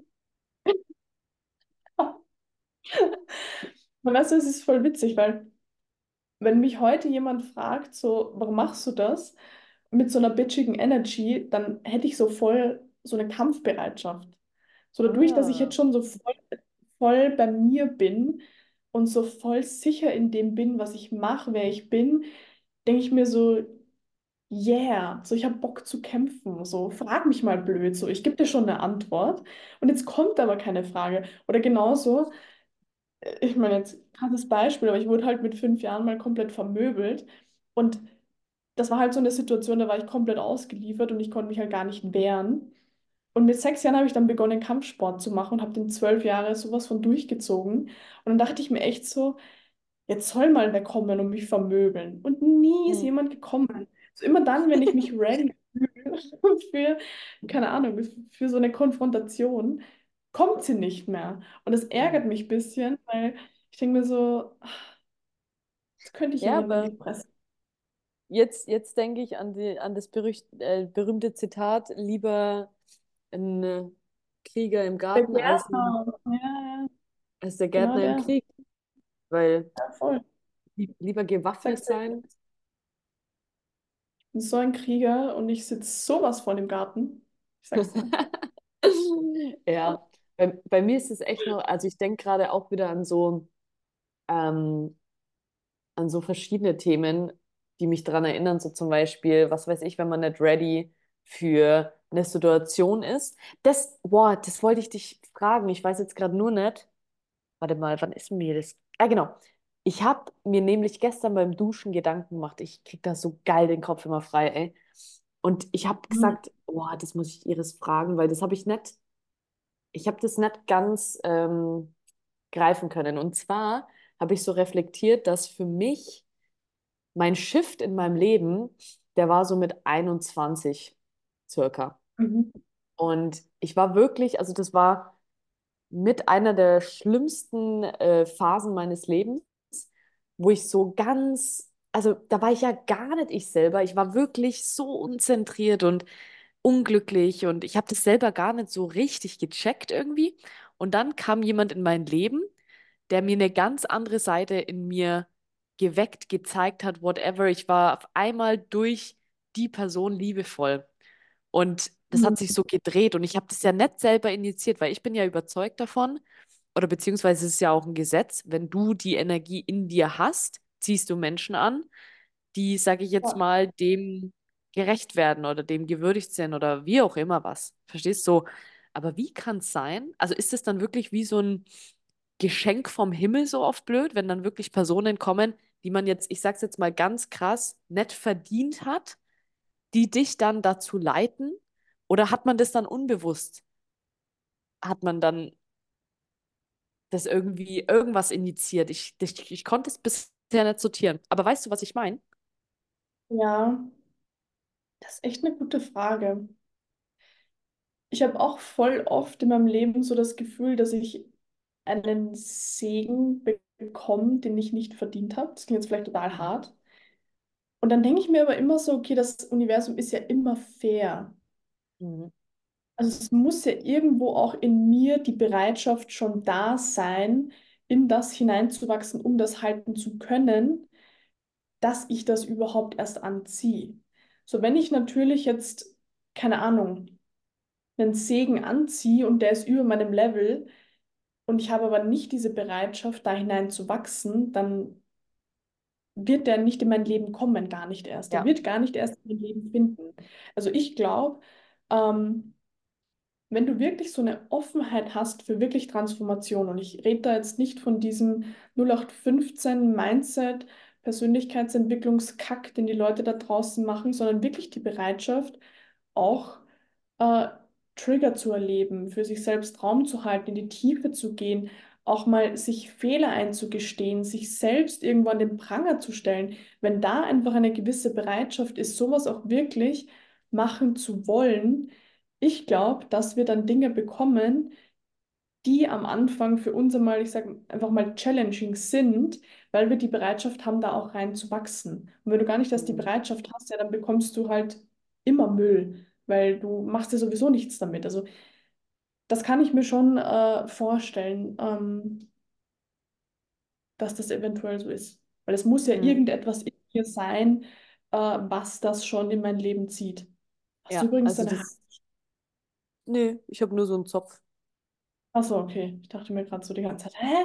Und weißt du, es ist voll witzig, weil wenn mich heute jemand fragt, so, warum machst du das? Mit so einer bitchigen Energy, dann hätte ich so voll so eine Kampfbereitschaft. So dadurch, dass ich Ah, jetzt schon so voll, voll bei mir bin und so voll sicher in dem bin, was ich mache, wer ich bin, denke ich mir so, yeah, so ich habe Bock zu kämpfen. So, frag mich mal blöd, so ich gebe dir schon eine Antwort und jetzt kommt aber keine Frage. Oder genauso, äh, ich meine jetzt krasses Beispiel, aber ich wurde halt mit fünf Jahren mal komplett vermöbelt und das war halt so eine Situation, da war ich komplett ausgeliefert und ich konnte mich halt gar nicht wehren. Und mit sechs Jahren habe ich dann begonnen, Kampfsport zu machen und habe den zwölf Jahre sowas von durchgezogen. Und dann dachte ich mir echt so, jetzt soll mal wer kommen und mich vermöbeln. Und nie ist hm. jemand gekommen. So immer dann, wenn ich mich ready fühle für, keine Ahnung, für so eine Konfrontation, kommt sie nicht mehr. Und das ärgert Hm. mich ein bisschen, weil ich denke mir so, ach, jetzt könnte ich Ja, jemanden in aber die Presse. jetzt, jetzt denke ich an die, an das berücht, äh, berühmte Zitat, lieber ein äh, Krieger im Der Garten als, ein, Gärtner, ja, ja, als der genau Gärtner im der. Krieg. Weil Ja, voll. li lieber gewaffnet Sagst du, sein. bin so ein Krieger und ich sitze sowas von im Garten. Ich sag's dir. Ja, bei, bei mir ist es echt noch, also ich denke gerade auch wieder an so, ähm, an so verschiedene Themen, die mich daran erinnern, so zum Beispiel, was weiß ich, wenn man nicht ready für eine Situation ist. Das, boah, das wollte ich dich fragen. Ich weiß jetzt gerade nur nicht. Warte mal, wann ist mir das? Ah, genau. Ich habe mir nämlich gestern beim Duschen Gedanken gemacht. Ich krieg da so geil den Kopf immer frei, ey. Und ich habe Mhm. gesagt, boah, das muss ich Iris fragen, weil das habe ich nicht, ich habe das nicht ganz ähm, greifen können. Und zwar habe ich so reflektiert, dass für mich mein Shift in meinem Leben, der war so mit einundzwanzig circa. Mhm. Und ich war wirklich, also das war mit einer der schlimmsten äh, Phasen meines Lebens, wo ich so ganz, also da war ich ja gar nicht ich selber. Ich war wirklich so unzentriert und unglücklich und ich habe das selber gar nicht so richtig gecheckt irgendwie. Und dann kam jemand in mein Leben, der mir eine ganz andere Seite in mir geweckt, gezeigt hat, whatever. Ich war auf einmal durch die Person liebevoll. Und das hat sich Mhm. so gedreht und ich habe das ja nicht selber initiiert, weil ich bin ja überzeugt davon, oder beziehungsweise es ist ja auch ein Gesetz, wenn du die Energie in dir hast, ziehst du Menschen an, die, sage ich jetzt Ja. mal, dem gerecht werden oder dem gewürdigt sind oder wie auch immer was. Verstehst du? So. Aber wie kann es sein? Also ist es dann wirklich wie so ein Geschenk vom Himmel so oft blöd, wenn dann wirklich Personen kommen, die man jetzt, ich sag's jetzt mal ganz krass, nicht verdient hat, die dich dann dazu leiten? Oder hat man das dann unbewusst? Hat man dann das irgendwie irgendwas initiiert? Ich, ich, ich konnte es bisher nicht sortieren. Aber weißt du, was ich meine? Ja, das ist echt eine gute Frage. Ich habe auch voll oft in meinem Leben so das Gefühl, dass ich einen Segen bekomme, den ich nicht verdient habe. Das klingt jetzt vielleicht total Mhm. hart. Und dann denke ich mir aber immer so, okay, das Universum ist ja immer fair. Mhm. Also es muss ja irgendwo auch in mir die Bereitschaft schon da sein, in das hineinzuwachsen, um das halten zu können, dass ich das überhaupt erst anziehe. So, wenn ich natürlich jetzt, keine Ahnung, einen Segen anziehe und der ist über meinem Level und ich habe aber nicht diese Bereitschaft, da hinein zu wachsen, dann wird der nicht in mein Leben kommen, gar nicht erst. Der Ja. wird gar nicht erst in mein Leben finden. Also ich glaube, ähm, wenn du wirklich so eine Offenheit hast für wirklich Transformation, und ich rede da jetzt nicht von diesem null acht fünfzehn Mindset, Persönlichkeitsentwicklungskack, den die Leute da draußen machen, sondern wirklich die Bereitschaft, auch äh, Trigger zu erleben, für sich selbst Raum zu halten, in die Tiefe zu gehen, auch mal sich Fehler einzugestehen, sich selbst irgendwo an den Pranger zu stellen. Wenn da einfach eine gewisse Bereitschaft ist, sowas auch wirklich machen zu wollen, ich glaube, dass wir dann Dinge bekommen, die am Anfang für uns einmal, ich sage einfach mal, challenging sind, weil wir die Bereitschaft haben, da auch rein zu wachsen. Und wenn du gar nicht erst die Mhm. Bereitschaft hast, ja, dann bekommst du halt immer Müll, weil du machst ja sowieso nichts damit. Also das kann ich mir schon äh, vorstellen, ähm, dass das eventuell so ist. Weil es muss ja Mhm. irgendetwas in mir sein, äh, was das schon in mein Leben zieht. Hast du Ja, übrigens also deine Hand? das, nee, ich habe nur so einen Zopf. Achso, okay. Ich dachte mir gerade so die ganze Zeit, hä?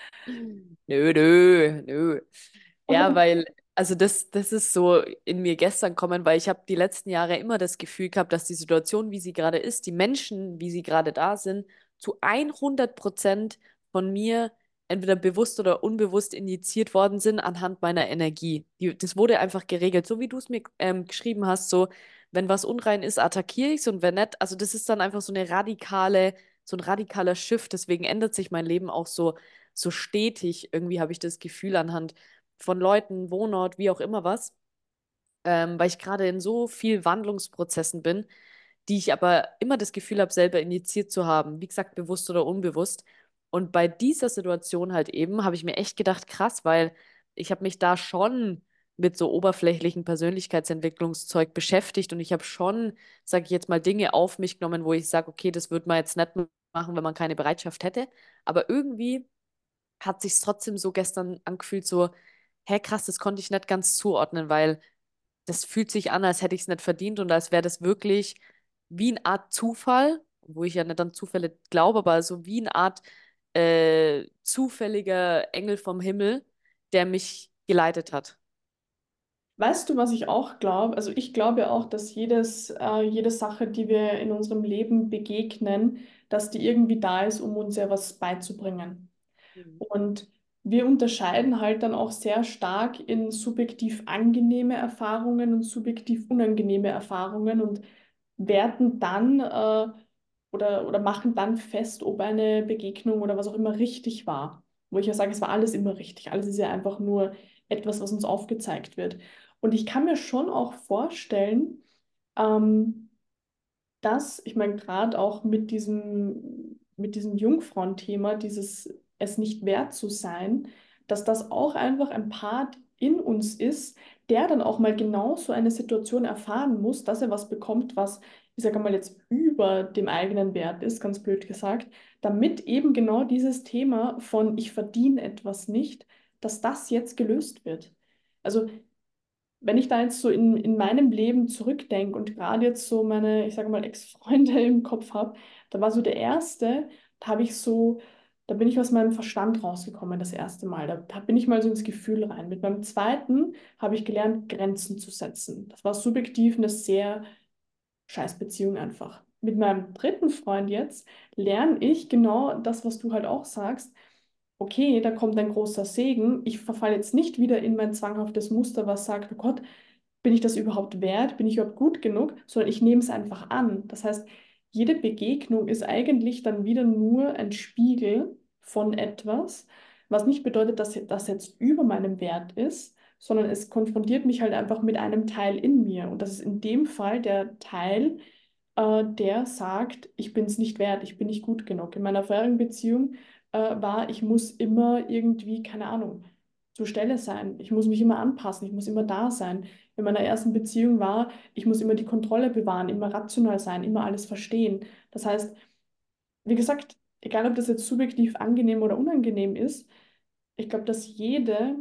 Nö, nö, nö. Ja, weil, also das, das ist so in mir gestern kommen, weil ich habe die letzten Jahre immer das Gefühl gehabt, dass die Situation, wie sie gerade ist, die Menschen, wie sie gerade da sind, zu hundert Prozent von mir entweder bewusst oder unbewusst injiziert worden sind anhand meiner Energie. Die, das wurde einfach geregelt, so wie du es mir ähm, geschrieben hast, so, wenn was unrein ist, attackiere ich es und wenn nicht, also das ist dann einfach so eine radikale, so ein radikaler Shift, deswegen ändert sich mein Leben auch so, so stetig, irgendwie habe ich das Gefühl anhand von Leuten, Wohnort, wie auch immer was, ähm, weil ich gerade in so viel Wandlungsprozessen bin, die ich aber immer das Gefühl habe, selber initiiert zu haben, wie gesagt, bewusst oder unbewusst. Und bei dieser Situation halt eben habe ich mir echt gedacht, krass, weil ich habe mich da schon mit so oberflächlichen Persönlichkeitsentwicklungszeug beschäftigt und ich habe schon, sage ich jetzt mal, Dinge auf mich genommen, wo ich sage, okay, das würde man jetzt nicht machen, wenn man keine Bereitschaft hätte. Aber irgendwie hat sich trotzdem so gestern angefühlt, so, hä, krass, das konnte ich nicht ganz zuordnen, weil das fühlt sich an, als hätte ich es nicht verdient und als wäre das wirklich wie eine Art Zufall, wo ich ja nicht an Zufälle glaube, aber so wie eine Art äh, zufälliger Engel vom Himmel, der mich geleitet hat. Weißt du, was ich auch glaube? Also ich glaube ja auch, dass jedes, äh, jede Sache, die wir in unserem Leben begegnen, dass die irgendwie da ist, um uns ja was beizubringen. Mhm. Und wir unterscheiden halt dann auch sehr stark in subjektiv angenehme Erfahrungen und subjektiv unangenehme Erfahrungen und werten dann äh, oder, oder machen dann fest, ob eine Begegnung oder was auch immer richtig war. Wo ich ja sage, es war alles immer richtig. Alles ist ja einfach nur etwas, was uns aufgezeigt wird. Und ich kann mir schon auch vorstellen, ähm, dass, ich meine, gerade auch mit diesem, mit diesem Jungfrauenthema, dieses es nicht wert zu sein, dass das auch einfach ein Part in uns ist, der dann auch mal genau so eine Situation erfahren muss, dass er was bekommt, was, ich sage mal, jetzt über dem eigenen Wert ist, ganz blöd gesagt, damit eben genau dieses Thema von ich verdiene etwas nicht, dass das jetzt gelöst wird. Also wenn ich da jetzt so in, in meinem Leben zurückdenke und gerade jetzt so meine, ich sage mal, Ex-Freunde im Kopf habe, da war so der erste, da habe ich so, da bin ich aus meinem Verstand rausgekommen das erste Mal. Da, da bin ich mal so ins Gefühl rein. Mit meinem zweiten habe ich gelernt, Grenzen zu setzen. Das war subjektiv eine sehr scheiß Beziehung einfach. Mit meinem dritten Freund jetzt lerne ich genau das, was du halt auch sagst. Okay, da kommt ein großer Segen. Ich verfalle jetzt nicht wieder in mein zwanghaftes Muster, was sagt, oh Gott, bin ich das überhaupt wert? Bin ich überhaupt gut genug? Sondern ich nehme es einfach an. Das heißt, jede Begegnung ist eigentlich dann wieder nur ein Spiegel von etwas, was nicht bedeutet, dass das jetzt über meinem Wert ist, sondern es konfrontiert mich halt einfach mit einem Teil in mir. Und das ist in dem Fall der Teil, äh, der sagt, ich bin es nicht wert, ich bin nicht gut genug. In meiner vorherigen Beziehung äh, war, ich muss immer irgendwie, keine Ahnung, zur Stelle sein. Ich muss mich immer anpassen, ich muss immer da sein. In meiner ersten Beziehung war, ich muss immer die Kontrolle bewahren, immer rational sein, immer alles verstehen. Das heißt, wie gesagt, egal ob das jetzt subjektiv angenehm oder unangenehm ist, ich glaube, dass jede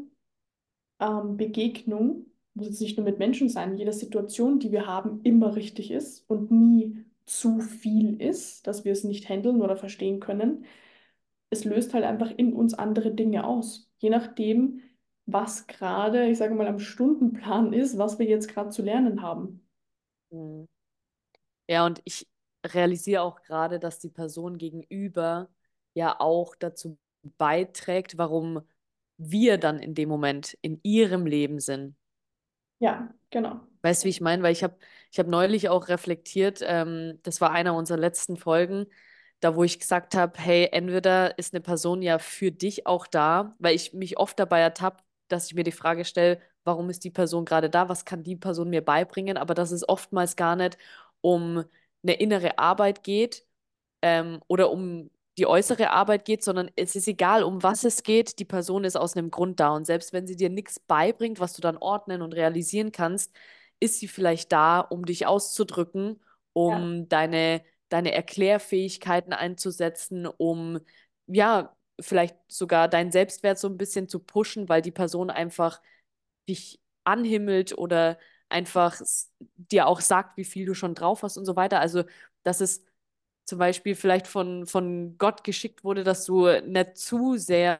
ähm, Begegnung, muss jetzt nicht nur mit Menschen sein, jede Situation, die wir haben, immer richtig ist und nie zu viel ist, dass wir es nicht handeln oder verstehen können. Es löst halt einfach in uns andere Dinge aus. Je nachdem, was gerade, ich sage mal, am Stundenplan ist, was wir jetzt gerade zu lernen haben. Mhm. Ja, und ich realisiere auch gerade, dass die Person gegenüber ja auch dazu beiträgt, warum wir dann in dem Moment in ihrem Leben sind. Ja, genau. Weißt du, wie ich meine? Weil ich habe ich hab neulich auch reflektiert, ähm, das war einer unserer letzten Folgen, da wo ich gesagt habe, hey, entweder ist eine Person ja für dich auch da, weil ich mich oft dabei ertappe, dass ich mir die Frage stelle, warum ist die Person gerade da? Was kann die Person mir beibringen? Aber dass es oftmals gar nicht um eine innere Arbeit geht, ähm, oder um die äußere Arbeit geht, sondern es ist egal, um was es geht, die Person ist aus einem Grund da. Und selbst wenn sie dir nichts beibringt, was du dann ordnen und realisieren kannst, ist sie vielleicht da, um dich auszudrücken, Ja, um deine, deine Erklärfähigkeiten einzusetzen, um ja, vielleicht sogar deinen Selbstwert so ein bisschen zu pushen, weil die Person einfach dich anhimmelt oder einfach s- dir auch sagt, wie viel du schon drauf hast und so weiter. Also, dass es zum Beispiel vielleicht von, von Gott geschickt wurde, dass du nicht zu sehr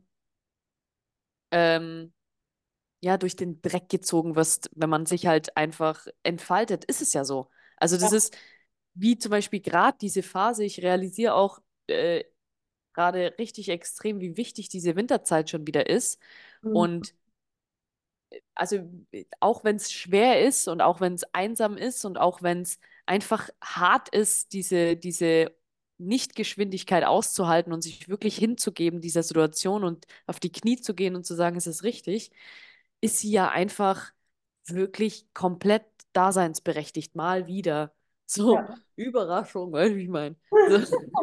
ähm, ja, durch den Dreck gezogen wirst, wenn man sich halt einfach entfaltet, ist es ja so. Also das ja. ist wie zum Beispiel gerade diese Phase, ich realisiere auch äh, gerade richtig extrem, wie wichtig diese Winterzeit schon wieder ist. Mhm. Und also auch wenn es schwer ist und auch wenn es einsam ist und auch wenn es einfach hart ist, diese, diese Nichtgeschwindigkeit auszuhalten und sich wirklich hinzugeben dieser Situation und auf die Knie zu gehen und zu sagen, es ist richtig, ist sie ja einfach wirklich komplett daseinsberechtigt, mal wieder. So, Ja, Überraschung, weißt du, wie ich meine? So.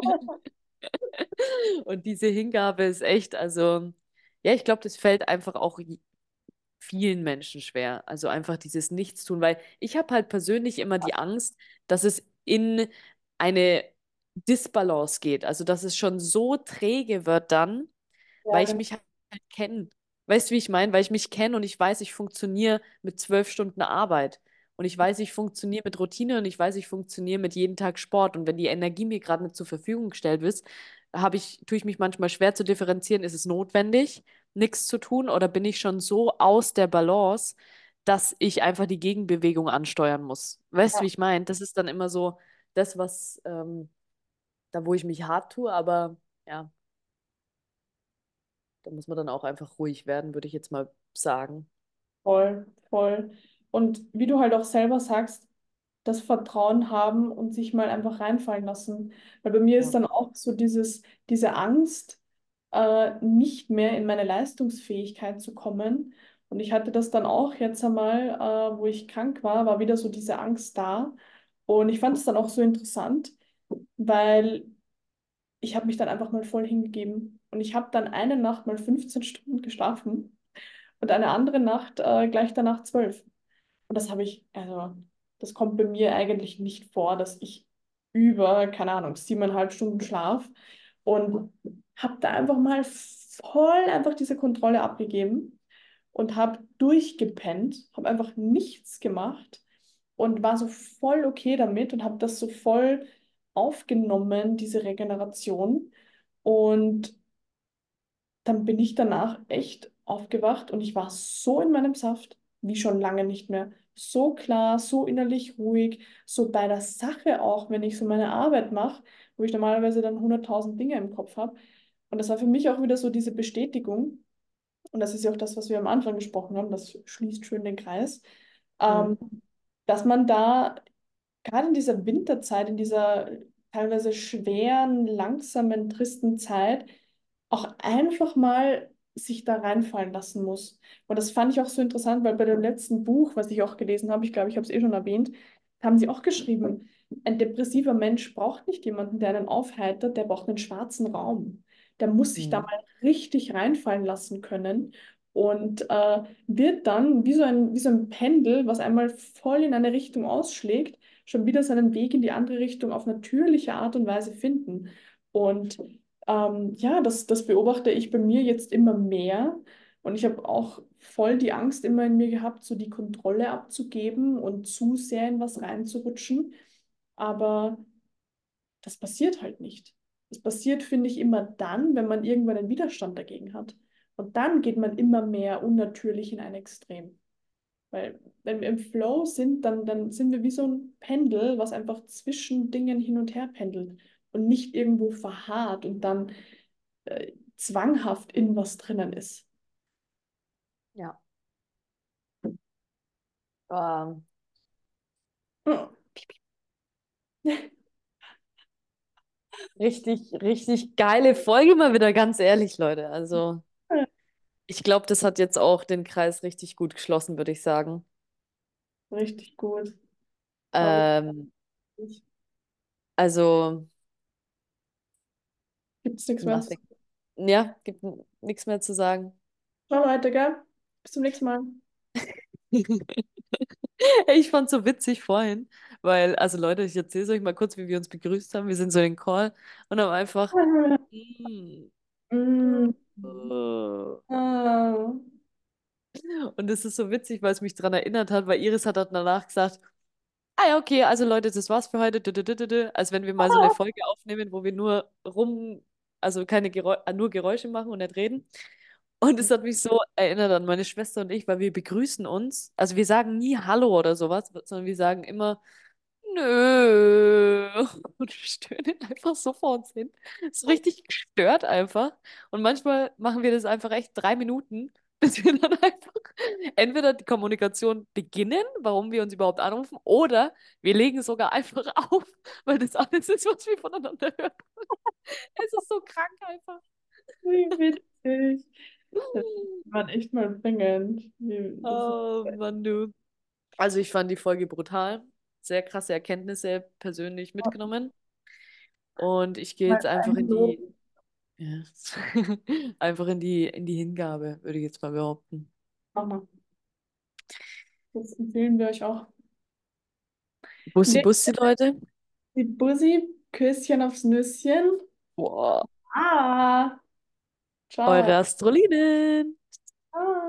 Und diese Hingabe ist echt, also, ja, ich glaube, das fällt einfach auch vielen Menschen schwer. Also einfach dieses Nichtstun, weil ich habe halt persönlich immer die Angst, dass es in eine Disbalance geht. Also dass es schon so träge wird dann, ja, weil ich genau. mich halt kenne. Weißt du, wie ich meine? Weil ich mich kenne und ich weiß, ich funktioniere mit zwölf Stunden Arbeit. Und ich weiß, ich funktioniere mit Routine und ich weiß, ich funktioniere mit jeden Tag Sport. Und wenn die Energie mir gerade nicht zur Verfügung gestellt wird, habe ich, tue ich mich manchmal schwer zu differenzieren, ist es notwendig, nichts zu tun, oder bin ich schon so aus der Balance, dass ich einfach die Gegenbewegung ansteuern muss. Weißt du, wie Ja, ich meine? Das ist dann immer so das, was, ähm, da wo ich mich hart tue, aber ja. Da muss man dann auch einfach ruhig werden, würde ich jetzt mal sagen. voll, voll. Und wie du halt auch selber sagst, das Vertrauen haben und sich mal einfach reinfallen lassen. Weil bei mir ist Ja. dann auch so dieses, diese Angst, äh, nicht mehr in meine Leistungsfähigkeit zu kommen. Und ich hatte das dann auch jetzt einmal, äh, wo ich krank war, war wieder so diese Angst da. Und ich fand es dann auch so interessant, weil ich habe mich dann einfach mal voll hingegeben. Und ich habe dann eine Nacht mal fünfzehn Stunden geschlafen. und eine andere Nacht äh, gleich danach zwölf. Und das habe ich, also das kommt bei mir eigentlich nicht vor, dass ich über, keine Ahnung, siebeneinhalb Stunden Schlaf und habe da einfach mal voll einfach diese Kontrolle abgegeben und habe durchgepennt, habe einfach nichts gemacht und war so voll okay damit und habe das so voll aufgenommen, diese Regeneration. Und dann bin ich danach echt aufgewacht und ich war so in meinem Saft wie schon lange nicht mehr. So klar, so innerlich ruhig, so bei der Sache auch, wenn ich so meine Arbeit mache, wo ich normalerweise dann hunderttausend Dinge im Kopf habe. Und das war für mich auch wieder so diese Bestätigung. Und das ist ja auch das, was wir am Anfang gesprochen haben, das schließt schön den Kreis, Mhm. ähm, dass man da gerade in dieser Winterzeit, in dieser teilweise schweren, langsamen, tristen Zeit, auch einfach mal sich da reinfallen lassen muss. Und das fand ich auch so interessant, weil bei dem letzten Buch, was ich auch gelesen habe, ich glaube, ich habe es eh schon erwähnt, haben sie auch geschrieben, ein depressiver Mensch braucht nicht jemanden, der einen aufheitert, der braucht einen schwarzen Raum. Der muss sich da Mhm. mal richtig reinfallen lassen können und äh, wird dann wie so ein, wie so ein Pendel, was einmal voll in eine Richtung ausschlägt, schon wieder seinen Weg in die andere Richtung auf natürliche Art und Weise finden. Und ähm, ja, das, das beobachte ich bei mir jetzt immer mehr. Und ich habe auch voll die Angst immer in mir gehabt, so die Kontrolle abzugeben und zu sehr in was reinzurutschen. Aber das passiert halt nicht. Das passiert, finde ich, immer dann, wenn man irgendwann einen Widerstand dagegen hat. Und dann geht man immer mehr unnatürlich in ein Extrem. Weil wenn wir im Flow sind, dann, dann sind wir wie so ein Pendel, was einfach zwischen Dingen hin und her pendelt und nicht irgendwo verharrt und dann äh, zwanghaft in was drinnen ist. Ja. Ähm, Ja. richtig, richtig geile Folge mal wieder, ganz ehrlich, Leute. Also, ich glaube, das hat jetzt auch den Kreis richtig gut geschlossen, würde ich sagen. Richtig gut. Glaube Ähm, ich nicht. also, Gibt es nichts mehr zu nothing. sagen. Ja, gibt nichts mehr zu sagen. Ciao, Leute, gell? Bis zum nächsten Mal. Ich fand so witzig vorhin, weil, also Leute, ich erzähle es euch mal kurz, wie wir uns begrüßt haben. Wir sind so in den Call und haben einfach, mm, Mm. oh. Ah. Und es ist so witzig, weil es mich daran erinnert hat, weil Iris hat dann danach gesagt, ah ja, okay, also Leute, das war's für heute. Dü- dü- dü- dü- dü. Als wenn wir mal so eine Folge aufnehmen, wo wir nur rum, also keine Geräu äh, nur Geräusche machen und nicht reden. Und es hat mich so erinnert an meine Schwester und ich, weil wir begrüßen uns. Also wir sagen nie Hallo oder sowas, sondern wir sagen immer Nö. Und wir stöhnen einfach so vor uns hin. So richtig gestört einfach. Und manchmal machen wir das einfach echt drei Minuten, bis wir dann einfach entweder die Kommunikation beginnen, warum wir uns überhaupt anrufen, oder wir legen sogar einfach auf, weil das alles ist, was wir voneinander hören. Es ist so krank einfach. Wie witzig. Das war echt mal bringend. Wie, das ist, Oh Mann, du. Also ich fand die Folge brutal. Sehr krasse Erkenntnisse persönlich mitgenommen. Und ich gehe jetzt einfach in die Ja. Einfach in die, in die Hingabe, würde ich jetzt mal behaupten. Mach mal. Das empfehlen wir euch auch. Bussi, Nee, Bussi, Leute. die Bussi, Küsschen aufs Nüsschen. Boah, Ah, ciao. eure Astrolinen. Ah.